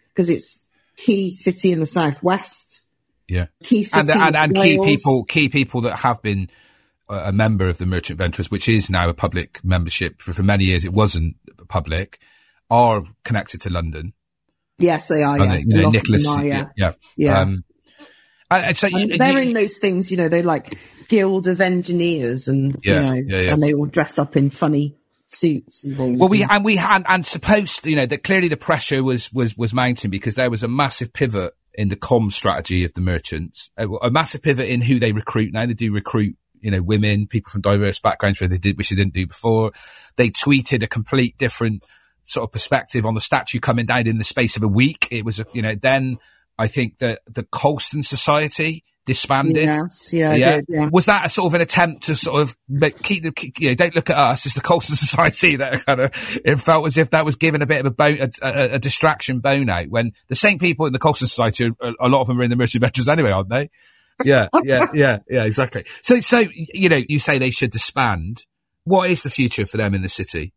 because it's key city in the southwest. Yeah, key city and and, and key Wales. people, key people that have been a member of the Merchant Venturers, which is now a public membership. For, for many years, it wasn't public. Are connected to London. Yes, they are. And Yes, they, you know, A lot of Nicholas. them are, Yeah, yeah, yeah. yeah. Um, and so and you, they're you, in those things, you know. They're like guild of engineers, and Yeah, you know, yeah, yeah. and they all dress up in funny suits and things. Well, we and, and we had and supposed, you know, that clearly the pressure was was was mounting because there was a massive pivot in the comm strategy of the merchants, a, a massive pivot in who they recruit. Now they do recruit, you know, women, people from diverse backgrounds, where they did, which they didn't do before. They tweeted a complete different sort of perspective on the statue coming down in the space of a week. It was, a, you know, then I think that the Colston Society disbanded. Yes, yeah, yeah. I did, yeah. Was that a sort of an attempt to sort of make, keep the, keep, you know, don't look at us, it's the Colston Society that kind of, it felt as if that was given a bit of a bone, a, a, a distraction bone out, when the same people in the Colston Society, a, a lot of them are in the Merchant Venturers anyway, aren't they? Yeah, yeah, yeah, yeah, exactly. So, so, you know, you say they should disband. What is the future for them in the city?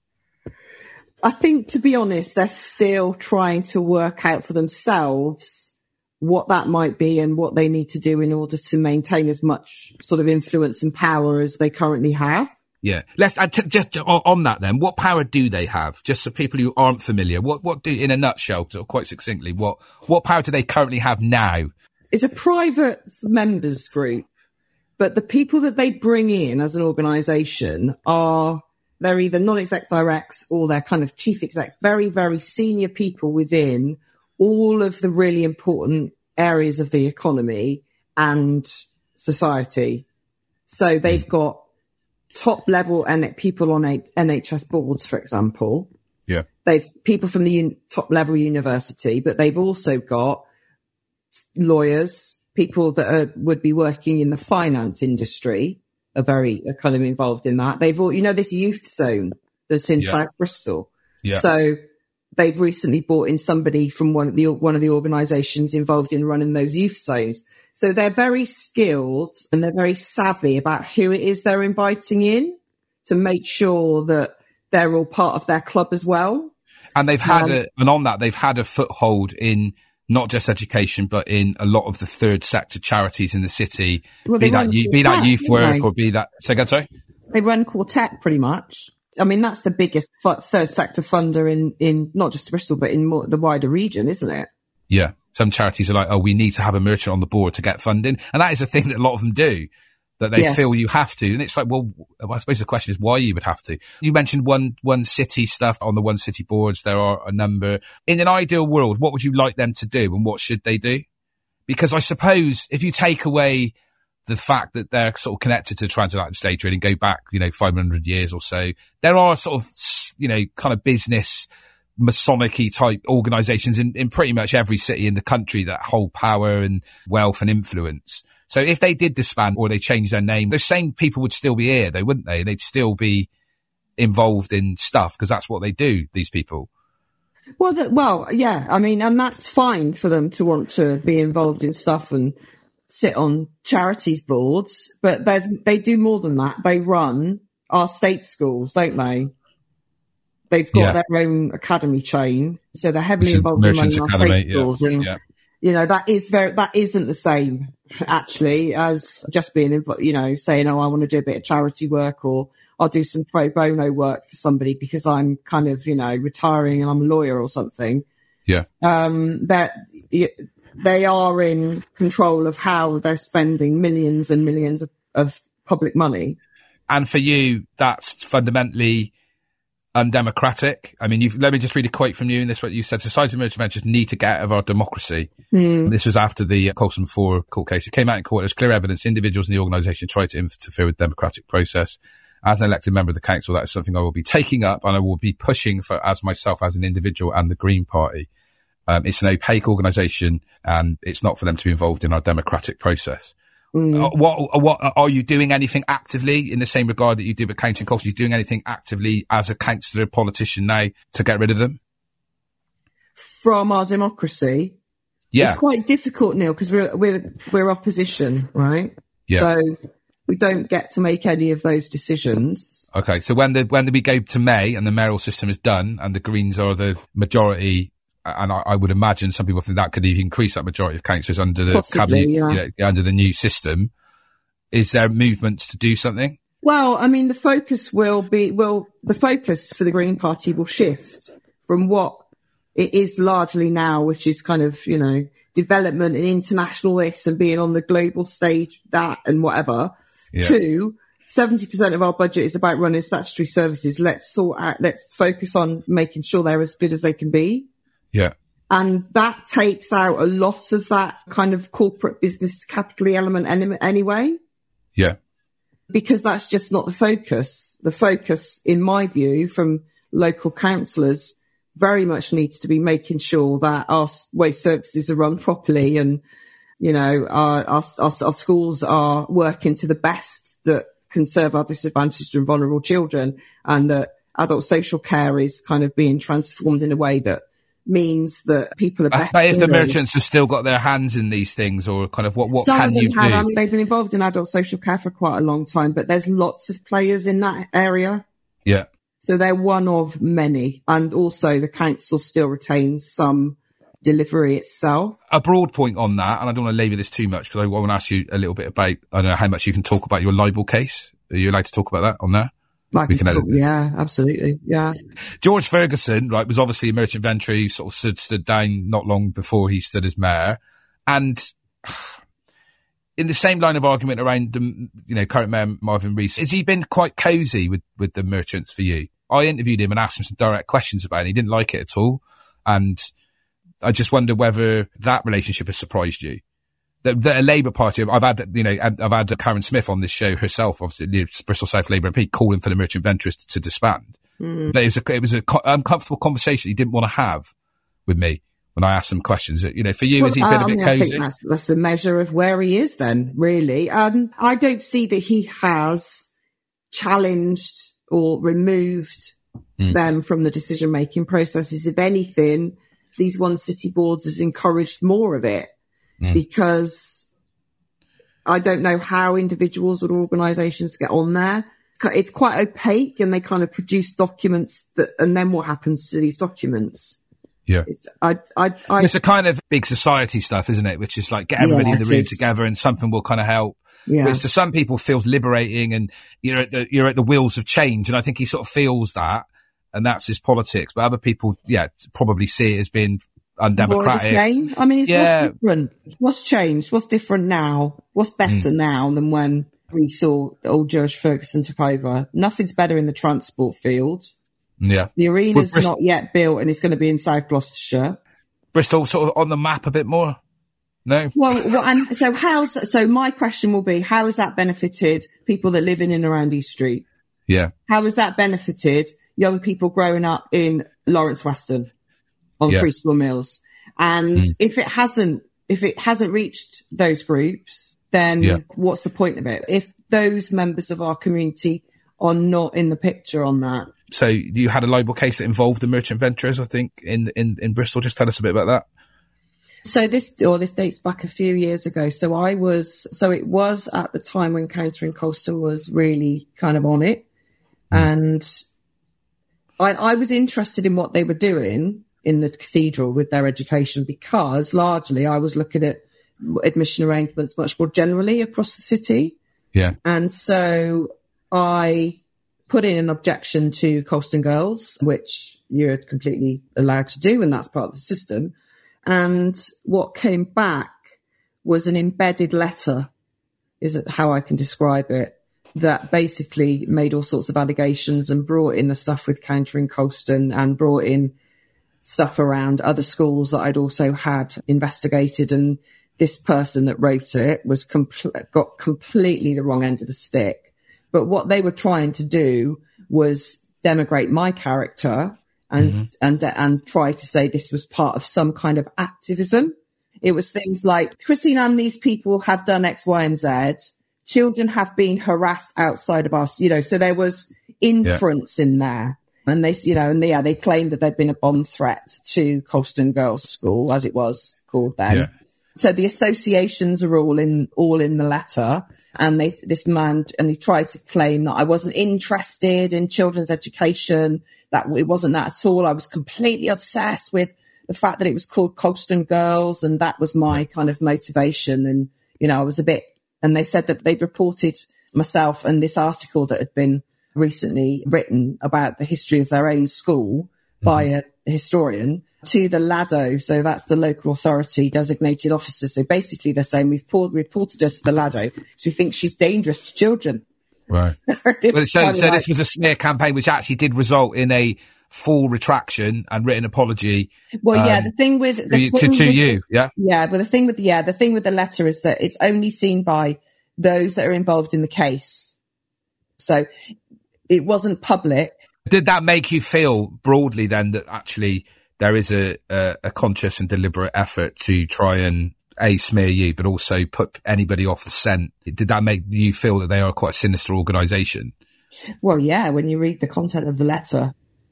I think, to be honest, they're still trying to work out for themselves what that might be and what they need to do in order to maintain as much sort of influence and power as they currently have. Yeah. Let's uh, t- just on, on that then. What power do they have? Just so people who aren't familiar, what, what do, in a nutshell, sort of quite succinctly, what, what power do they currently have now? It's a private members group, but the people that they bring in as an organisation are, they're either non-exec directs or they're kind of chief exec, very, very senior people within all of the really important areas of the economy and society. So they've got top level and people on a, N H S boards, for example. Yeah. They've people from the un, top level university, but they've also got lawyers, people that are, would be working in the finance industry are very are kind of involved in that. They've all, you know, this youth zone that's in Yeah. South Bristol. Yeah. So they've recently brought in somebody from one of the one of the organisations involved in running those youth zones. So they're very skilled and they're very savvy about who it is they're inviting in to make sure that they're all part of their club as well. And they've had Um, a, and on that, they've had a foothold in not just education, but in a lot of the third sector charities in the city, Well, be they that, run you- be that Quartet, youth don't work they? or be that, say again, sorry? They run Quartet pretty much. I mean, that's the biggest fu- third sector funder in, in not just Bristol, but in more, the wider region, isn't it? Yeah. Some charities are like, oh, we need to have a merchant on the board to get funding. And that is a thing that a lot of them do, that they Yes. feel you have to. And it's like, well, I suppose the question is why you would have to. You mentioned one, one city stuff on the one city boards. There are a number. In an ideal world, what would you like them to do and what should they do? Because I suppose if you take away the fact that they're sort of connected to transatlantic slave trade and go back, you know, five hundred years or so, there are sort of, you know, kind of business Masonic-y type organizations in, in pretty much every city in the country that hold power and wealth and influence. So if they did disband or they changed their name, those same people would still be here, though, wouldn't they? They'd still be involved in stuff because that's what they do, these people. Well, that, well, yeah. I mean, and that's fine for them to want to be involved in stuff and sit on charities boards, but there's, they do more than that. They run our state schools, don't they? They've got Yeah. their own academy chain, so they're heavily Which is involved in Merchants running our Academy, state yeah, schools. And, yeah. you know, that is very, that isn't the same actually as just being, invo- you know, saying, oh, I want to do a bit of charity work or I'll do some pro bono work for somebody because I'm kind of, you know, retiring and I'm a lawyer or something. Yeah. Um, that they are in control of how they're spending millions and millions of, of public money. And for you, that's fundamentally undemocratic. I mean, you've, let me just read a quote from you in this, what you said, Society of Merchant Ventures need to get out of our democracy. Mm. This was after the uh, Colston four court case. It came out in court. There's clear evidence individuals in the organisation tried to interfere with the democratic process. As an elected member of the council, that is something I will be taking up and I will be pushing for as myself as an individual and the Green Party. Um, it's an opaque organisation and it's not for them to be involved in our democratic process. Mm. Uh, what, what, are you doing anything actively in the same regard that you did with Counting Costs? Are you doing anything actively as a councillor, politician now to get rid of them? From our democracy? Yeah. It's quite difficult, Neil, because we're, we're, we're opposition, right? Yeah. So we don't get to make any of those decisions. Okay. So when the, when we go to May and the mayoral system is done and the Greens are the majority and I, I would imagine some people think that could even increase that majority of councillors under the Possibly, cabinet, yeah. you know, under the new system. Is there movements to do something? Well, I mean, the focus will be, will, the focus for the Green Party will shift from what it is largely now, which is kind of, you know, development and international this and being on the global stage, that and whatever, yeah. to seventy percent of our budget is about running statutory services. Let's sort out, let's focus on making sure they're as good as they can be. Yeah. And that takes out a lot of that kind of corporate business capital element any- anyway. Yeah. Because that's just not the focus. The focus, in my view, from local councillors very much needs to be making sure that our waste services are run properly and, you know, our, our, our, our schools are working to the best that can serve our disadvantaged and vulnerable children, and that adult social care is kind of being transformed in a way that means that people are better. But if the merchants have still got their hands in these things, or kind of what, what Some can of them you have, do? I mean, they've been involved in adult social care for quite a long time, but there's lots of players in that area. Yeah. So they're one of many. And also the council still retains some delivery itself. A broad point on that, and I don't want to labour this too much because I want to ask you a little bit about, I don't know how much you can talk about your libel case. Are you allowed to talk about that on there? Like we can talk, yeah, absolutely. Yeah. George Ferguson, right, was obviously a merchant venture who sort of stood, stood down not long before he stood as mayor. And in the same line of argument around the, you know, current mayor Marvin Rees, has he been quite cosy with, with the merchants for you? I interviewed him and asked him some direct questions about it. He didn't like it at all. And I just wonder whether that relationship has surprised you. The, the Labour Party, I've had, you know, I've had Karen Smith on this show herself, obviously, the Bristol South Labour M P, calling for the merchant ventures to, to disband. Mm. But it was a, it was a co- uncomfortable conversation he didn't want to have with me when I asked some questions. You know, for you, well, has he been uh, a bit I mean, cosy? I think that's, that's a measure of where he is then, really. Um, I don't see that he has challenged or removed mm. them from the decision-making processes. If anything, these one city boards has encouraged more of it. Mm. Because I don't know how individuals or organisations get on there. It's quite opaque, and they kind of produce documents that, and then what happens to these documents? Yeah, it's, I, I, I, it's a kind of big society stuff, isn't it? Which is like get everybody yeah, in the room is. together, and something will kind of help. Yeah. Which to some people feels liberating, and you're at the you're at the wheels of change, and I think he sort of feels that, and that's his politics. But other people, yeah, probably see it as being undemocratic. Game. I mean, it's yeah. what's different. What's changed? What's different now? What's better mm. now than when we saw old George Ferguson took over? Nothing's better in the transport field. Yeah. The arena's well, Brist- not yet built, and it's going to be in South Gloucestershire. Bristol sort of on the map a bit more? No? Well, well and so how's that? So my question will be, how has that benefited people that live in and around East Street? Yeah. How has that benefited young people growing up in Lawrence Weston? On yeah. Freestall Mills. And mm. if it hasn't, if it hasn't reached those groups, then yeah. what's the point of it? If those members of our community are not in the picture on that. So you had a libel case that involved the merchant venturers, I think, in, in, in Bristol. Just tell us a bit about that. So this, or this dates back a few years ago. So I was, so it was at the time when Countering Colston was really kind of on it. Mm. And I, I was interested in what they were doing in the cathedral with their education, because largely I was looking at admission arrangements much more generally across the city. Yeah. And so I put in an objection to Colston Girls, which you're completely allowed to do, and that's part of the system. And what came back was an embedded letter, is how I can describe it, that basically made all sorts of allegations and brought in the stuff with Countering Colston and brought in stuff around other schools that I'd also had investigated. And this person that wrote it was compl- got completely the wrong end of the stick. But what they were trying to do was denigrate my character and, mm-hmm. and, and try to say this was part of some kind of activism. It was things like, Christine and these people have done X, Y, and Z. Children have been harassed outside of us, you know, so there was inference yeah. in there. And they, you know, and they, yeah, they claimed that there'd been a bomb threat to Colston Girls' School, as it was called then. Yeah. So the associations are all in, all in the letter. And they, this man, and he tried to claim that I wasn't interested in children's education, that it wasn't that at all. I was completely obsessed with the fact that it was called Colston Girls, and that was my kind of motivation. And, you know, I was a bit, and they said that they'd reported myself and this article that had been recently written about the history of their own school mm-hmm. by a historian to the LADO. So that's the local authority designated officer. So basically they're saying we've poured, reported her to the LADO because we think she's dangerous to children. Right. well, so so like, this was a smear campaign which actually did result in a full retraction and written apology. Well, um, yeah, the thing with... The to, to with, you, yeah? Yeah, but the thing with, yeah, the thing with the letter is that it's only seen by those that are involved in the case. So it wasn't public. Did that make you feel broadly then that actually there is a, a, a conscious and deliberate effort to try and A, smear you, but also put anybody off the scent? Did that make you feel that they are quite a sinister organisation? Well, yeah, when you read the content of the letter.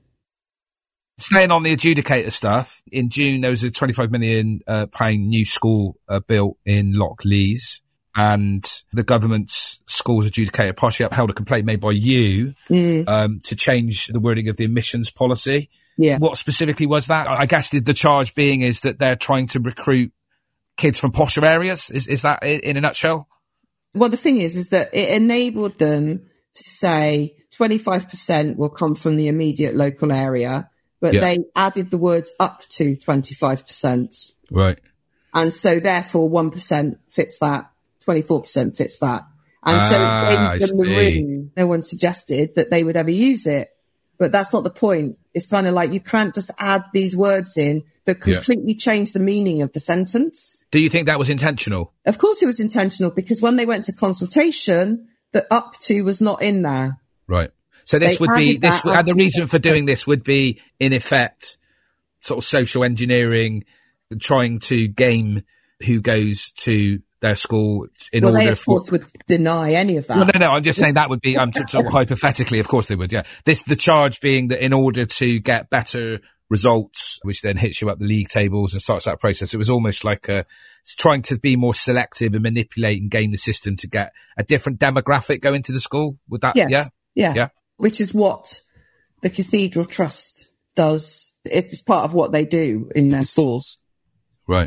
Staying on the adjudicator stuff, in June there was a twenty-five million uh, pound new school uh, built in Lockleys, and the government's schools adjudicator partially upheld a complaint made by you mm. um, to change the wording of the admissions policy. Yeah. What specifically was that? I guess the, the charge being is that they're trying to recruit kids from posher areas. Is is that in a nutshell? Well, the thing is, is that it enabled them to say twenty-five percent will come from the immediate local area, but yeah. they added the words up to twenty-five percent. Right. And so therefore one percent fits that, twenty-four percent fits that. And ah, so in the room, no one suggested that they would ever use it. But that's not the point. It's kind of like you can't just add these words in that completely yeah. change the meaning of the sentence. Do you think that was intentional? Of course it was intentional, because when they went to consultation, the up to was not in there. Right. So this they would be, this, and the reason for doing this would be, in effect, sort of social engineering, trying to game who goes to their school in well, order they, of for... course, would deny any of that. No, no, no, I'm just saying that would be, um, sort of hypothetically, of course they would, yeah. This, the charge being that in order to get better results, which then hits you up the league tables and starts that process, it was almost like a, it's trying to be more selective and manipulate and game the system to get a different demographic go into the school. Would that, yes. yeah? Yeah. Yeah. Which is what the Cathedral Trust does. It's part of what they do in their schools. Right.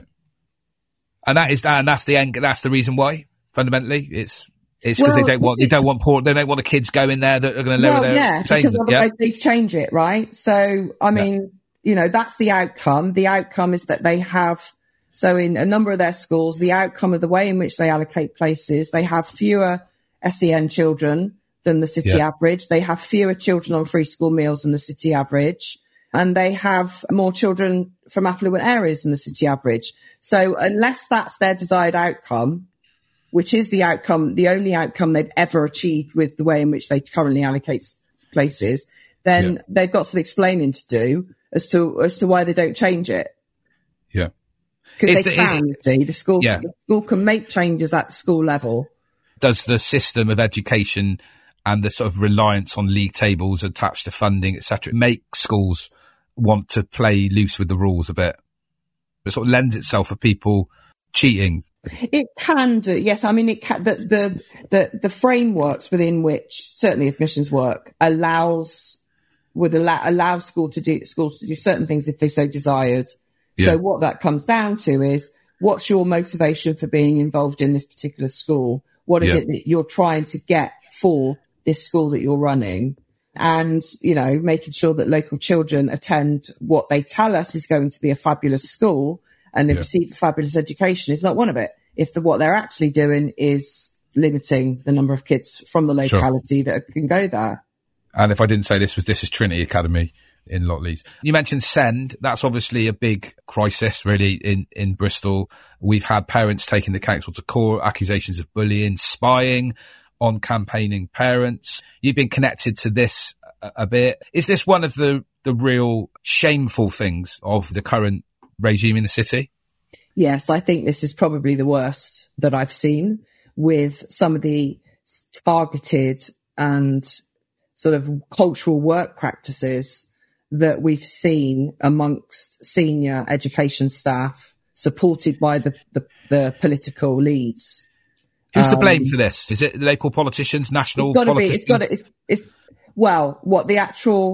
And that is, and that's the end, that's the reason why, fundamentally. It's, it's because well, they don't want, they don't want poor, they don't want the kids going there that are going to lower well, their, yeah, because otherwise yeah? they change it, right? So, I mean, yeah. you know, that's the outcome. The outcome is that they have, so in a number of their schools, the outcome of the way in which they allocate places, they have fewer S E N children than the city yeah. average. They have fewer children on free school meals than the city average. And they have more children from affluent areas than the city average. So unless that's their desired outcome, which is the outcome, the only outcome they've ever achieved with the way in which they currently allocate places, then yeah. they've got some explaining to do as to as to why they don't change it. Yeah. Because they the, can, it, see, the school, yeah. the school can make changes at the school level. Does the system of education and the sort of reliance on league tables attached to funding, et cetera, make schools want to play loose with the rules a bit? It sort of lends itself for people cheating. It can do, yes. I mean, it can, the, the, the, the frameworks within which certainly admissions work allows, would allow, allow school to do, schools to do certain things if they so desired. Yeah. So what that comes down to is, what's your motivation for being involved in this particular school? What is yeah. it that you're trying to get for this school that you're running? And, you know, making sure that local children attend what they tell us is going to be a fabulous school and they yeah. receive a fabulous education is not one of it. If the, what they're actually doing is limiting the number of kids from the locality sure. that can go there. And if I didn't say this was, this is Trinity Academy in Lockleys. You mentioned SEND. That's obviously a big crisis really in, in Bristol. We've had parents taking the council to court, accusations of bullying, spying on campaigning parents. You've been connected to this a, a bit. Is this one of the, the real shameful things of the current regime in the city? Yes, I think this is probably the worst that I've seen, with some of the targeted and sort of cultural work practices that we've seen amongst senior education staff supported by the, the, the political leads. Who's to blame um, for this? Is it local politicians, national it's gotta politicians? Be, it's got to, it's, it's, well, what the actual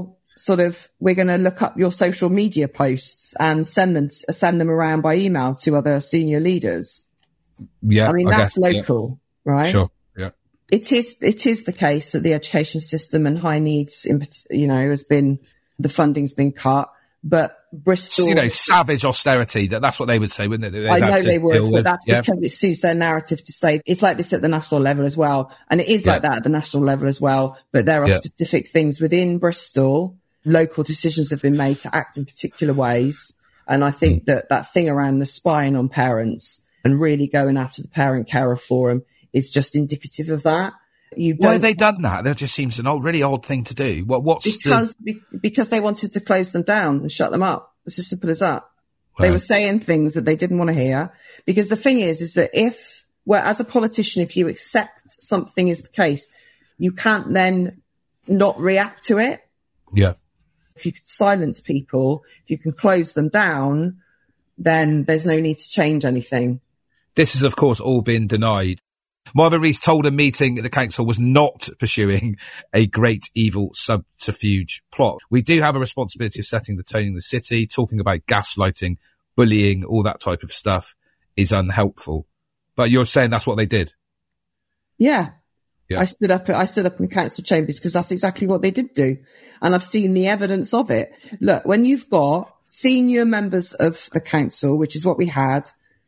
sort of, we're going to look up your social media posts and send them, send them around by email to other senior leaders. Yeah. I mean, I that's guess, local, yeah. Right? Sure. Yeah. It is, it is the case that the education system and high needs, in, you know, has been, the funding's been cut, but Bristol, you know, savage austerity. That that's what they would say, wouldn't it? They'd I know they would, but with, that's yeah. because it suits their narrative to say it's like this at the national level as well, and it is yeah. like that at the national level as well. But there are yeah. specific things within Bristol. Local decisions have been made to act in particular ways, and I think mm. that that thing around the spying on parents and really going after the parent carer forum is just indicative of that. You Why have they done that? That just seems an old, really odd thing to do. What? What's because the... be, because they wanted to close them down and shut them up. It's as simple as that. Wow. They were saying things that they didn't want to hear. Because the thing is, is that if, well, as a politician, if you accept something is the case, you can't then not react to it. Yeah. If you can silence people, if you can close them down, then there's no need to change anything. This has, of course, all been denied. Marvin Rees told a meeting the council was not pursuing a great evil subterfuge plot. We do have a responsibility of setting the tone in the city. Talking about gaslighting, bullying, all that type of stuff is unhelpful. But you're saying that's what they did? Yeah. yeah. I stood up, I stood up in council chambers because that's exactly what they did do. And I've seen the evidence of it. Look, when you've got senior members of the council, which is what we had,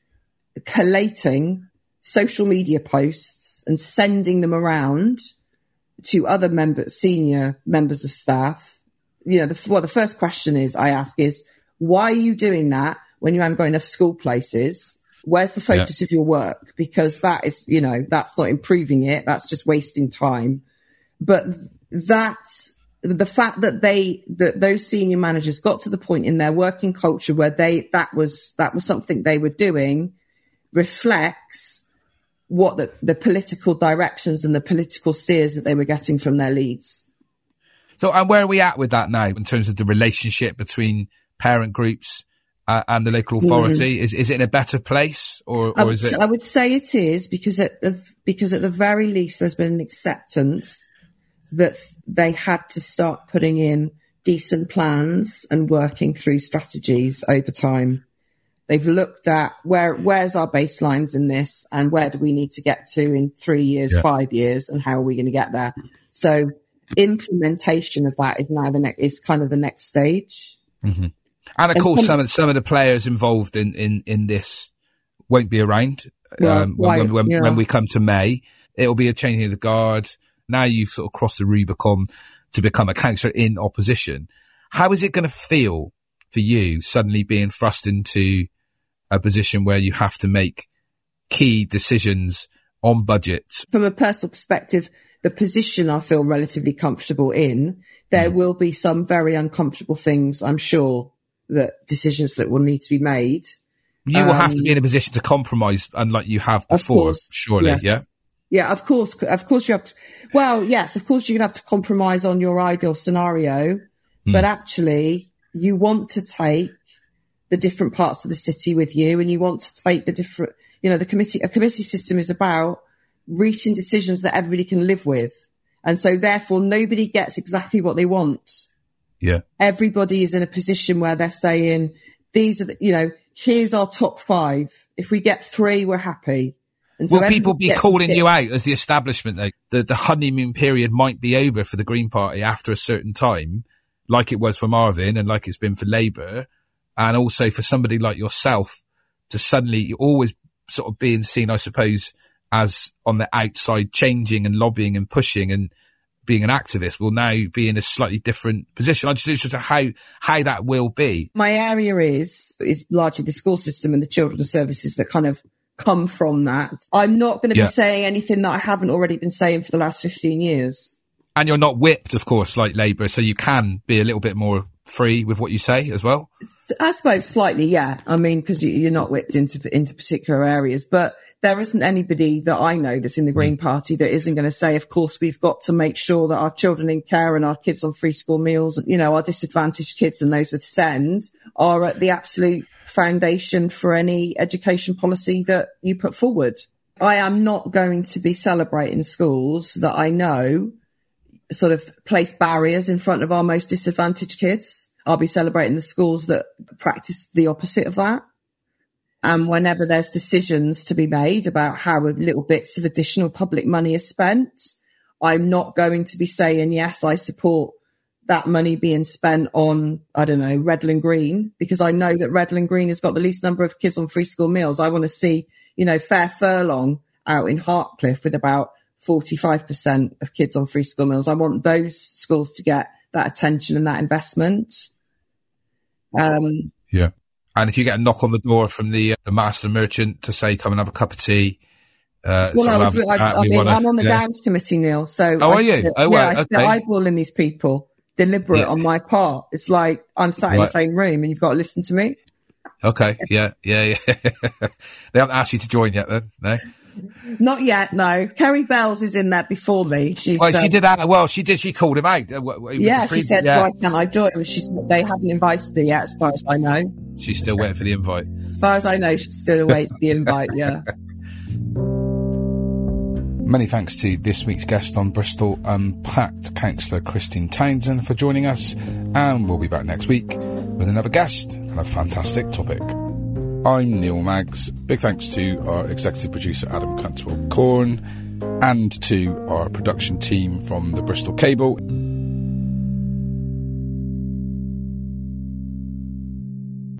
collating social media posts and sending them around to other members, senior members of staff. You know, the, well, the first question is I ask is, why are you doing that when you haven't got enough school places? Where's the focus yeah. of your work? Because that is, you know, that's not improving it. That's just wasting time. But that, the fact that they, that those senior managers got to the point in their working culture where they, that was, that was something they were doing reflects what the, the political directions and the political steers that they were getting from their leads. So, and where are we at with that now in terms of the relationship between parent groups uh, and the local authority? Mm. Is is it in a better place, or, or would, is it? I would say it is because at the, because at the very least there's been an acceptance that they had to start putting in decent plans and working through strategies over time. They've looked at where, where's our baselines in this and where do we need to get to in three years, yeah. five years, and how are we going to get there? So implementation of that is now the next, is kind of the next stage. Mm-hmm. And of and course, some, some of some of the players involved in, in, in this won't be around well, um, when, when, when, yeah. when we come to May. It'll be a changing of the guard. Now you've sort of crossed the Rubicon to become a councillor in opposition. How is it going to feel for you suddenly being thrust into a position where you have to make key decisions on budgets? From a personal perspective, the position I feel relatively comfortable in, there mm. will be some very uncomfortable things, I'm sure, that decisions that will need to be made. You um, will have to be in a position to compromise, unlike you have before, course, surely, yes. yeah? Yeah, of course. Of course you have to. Well, yes, of course you're going to have to compromise on your ideal scenario, mm. but actually you want to take the different parts of the city with you, and you want to take the different, you know, the committee, a committee system is about reaching decisions that everybody can live with. And so therefore nobody gets exactly what they want. Yeah. Everybody is in a position where they're saying, these are the, you know, here's our top five. If we get three, we're happy. And so will people be calling it. you out as the establishment? Though? The, the honeymoon period might be over for the Green Party after a certain time, like it was for Marvin and like it's been for Labour. And also for somebody like yourself to suddenly always sort of being seen, I suppose, as on the outside, changing and lobbying and pushing and being an activist will now be in a slightly different position. I'm just interested in how, how that will be. My area is, is largely the school system and the children's services that kind of come from that. I'm not going to yeah. be saying anything that I haven't already been saying for the last fifteen years. And you're not whipped, of course, like Labour, so you can be a little bit more free with what you say as well? I suppose slightly, yeah. I mean, because you're not whipped into into particular areas, but there isn't anybody that I know that's in the Green Party that isn't going to say, of course, we've got to make sure that our children in care and our kids on free school meals, you know, our disadvantaged kids and those with SEND are at the absolute foundation for any education policy that you put forward. I am not going to be celebrating schools that I know sort of place barriers in front of our most disadvantaged kids. I'll be celebrating the schools that practice the opposite of that. And whenever there's decisions to be made about how little bits of additional public money is spent, I'm not going to be saying, yes, I support that money being spent on, I don't know, Redland Green, because I know that Redland Green has got the least number of kids on free school meals. I want to see, you know, Fair Furlong out in Hartcliffe with about forty-five percent of kids on free school meals. I want those schools to get that attention and that investment. Um, yeah. And if you get a knock on the door from the uh, the master merchant to say, come and have a cup of tea. Uh, well, I was, have, I, I mean, wanna, I'm on the yeah. Downs committee, Neil. So oh, I are you? Sit, oh, yeah, right, I okay. sit eyeballing these people, deliberate yeah. on my part. It's like I'm sat in right. the same room and you've got to listen to me. Okay. Yeah. Yeah. Yeah. They haven't asked you to join yet, then? No. Not yet, no. Kerry Bells is in there before me. She's, well, she um, did that. Well, she did. She called him out. Yeah, she said, yeah. "Why can't I join?" She's, they haven't invited her yet, as far as I know. She's still waiting for the invite. As far as I know, she's still awaiting the invite. Yeah. Many thanks to this week's guest on Bristol Unpacked, Councillor Christine Townsend, for joining us, and we'll be back next week with another guest and a fantastic topic. I'm Neil Maggs. Big thanks to our executive producer Adam Cantwell-Corn and to our production team from the Bristol Cable.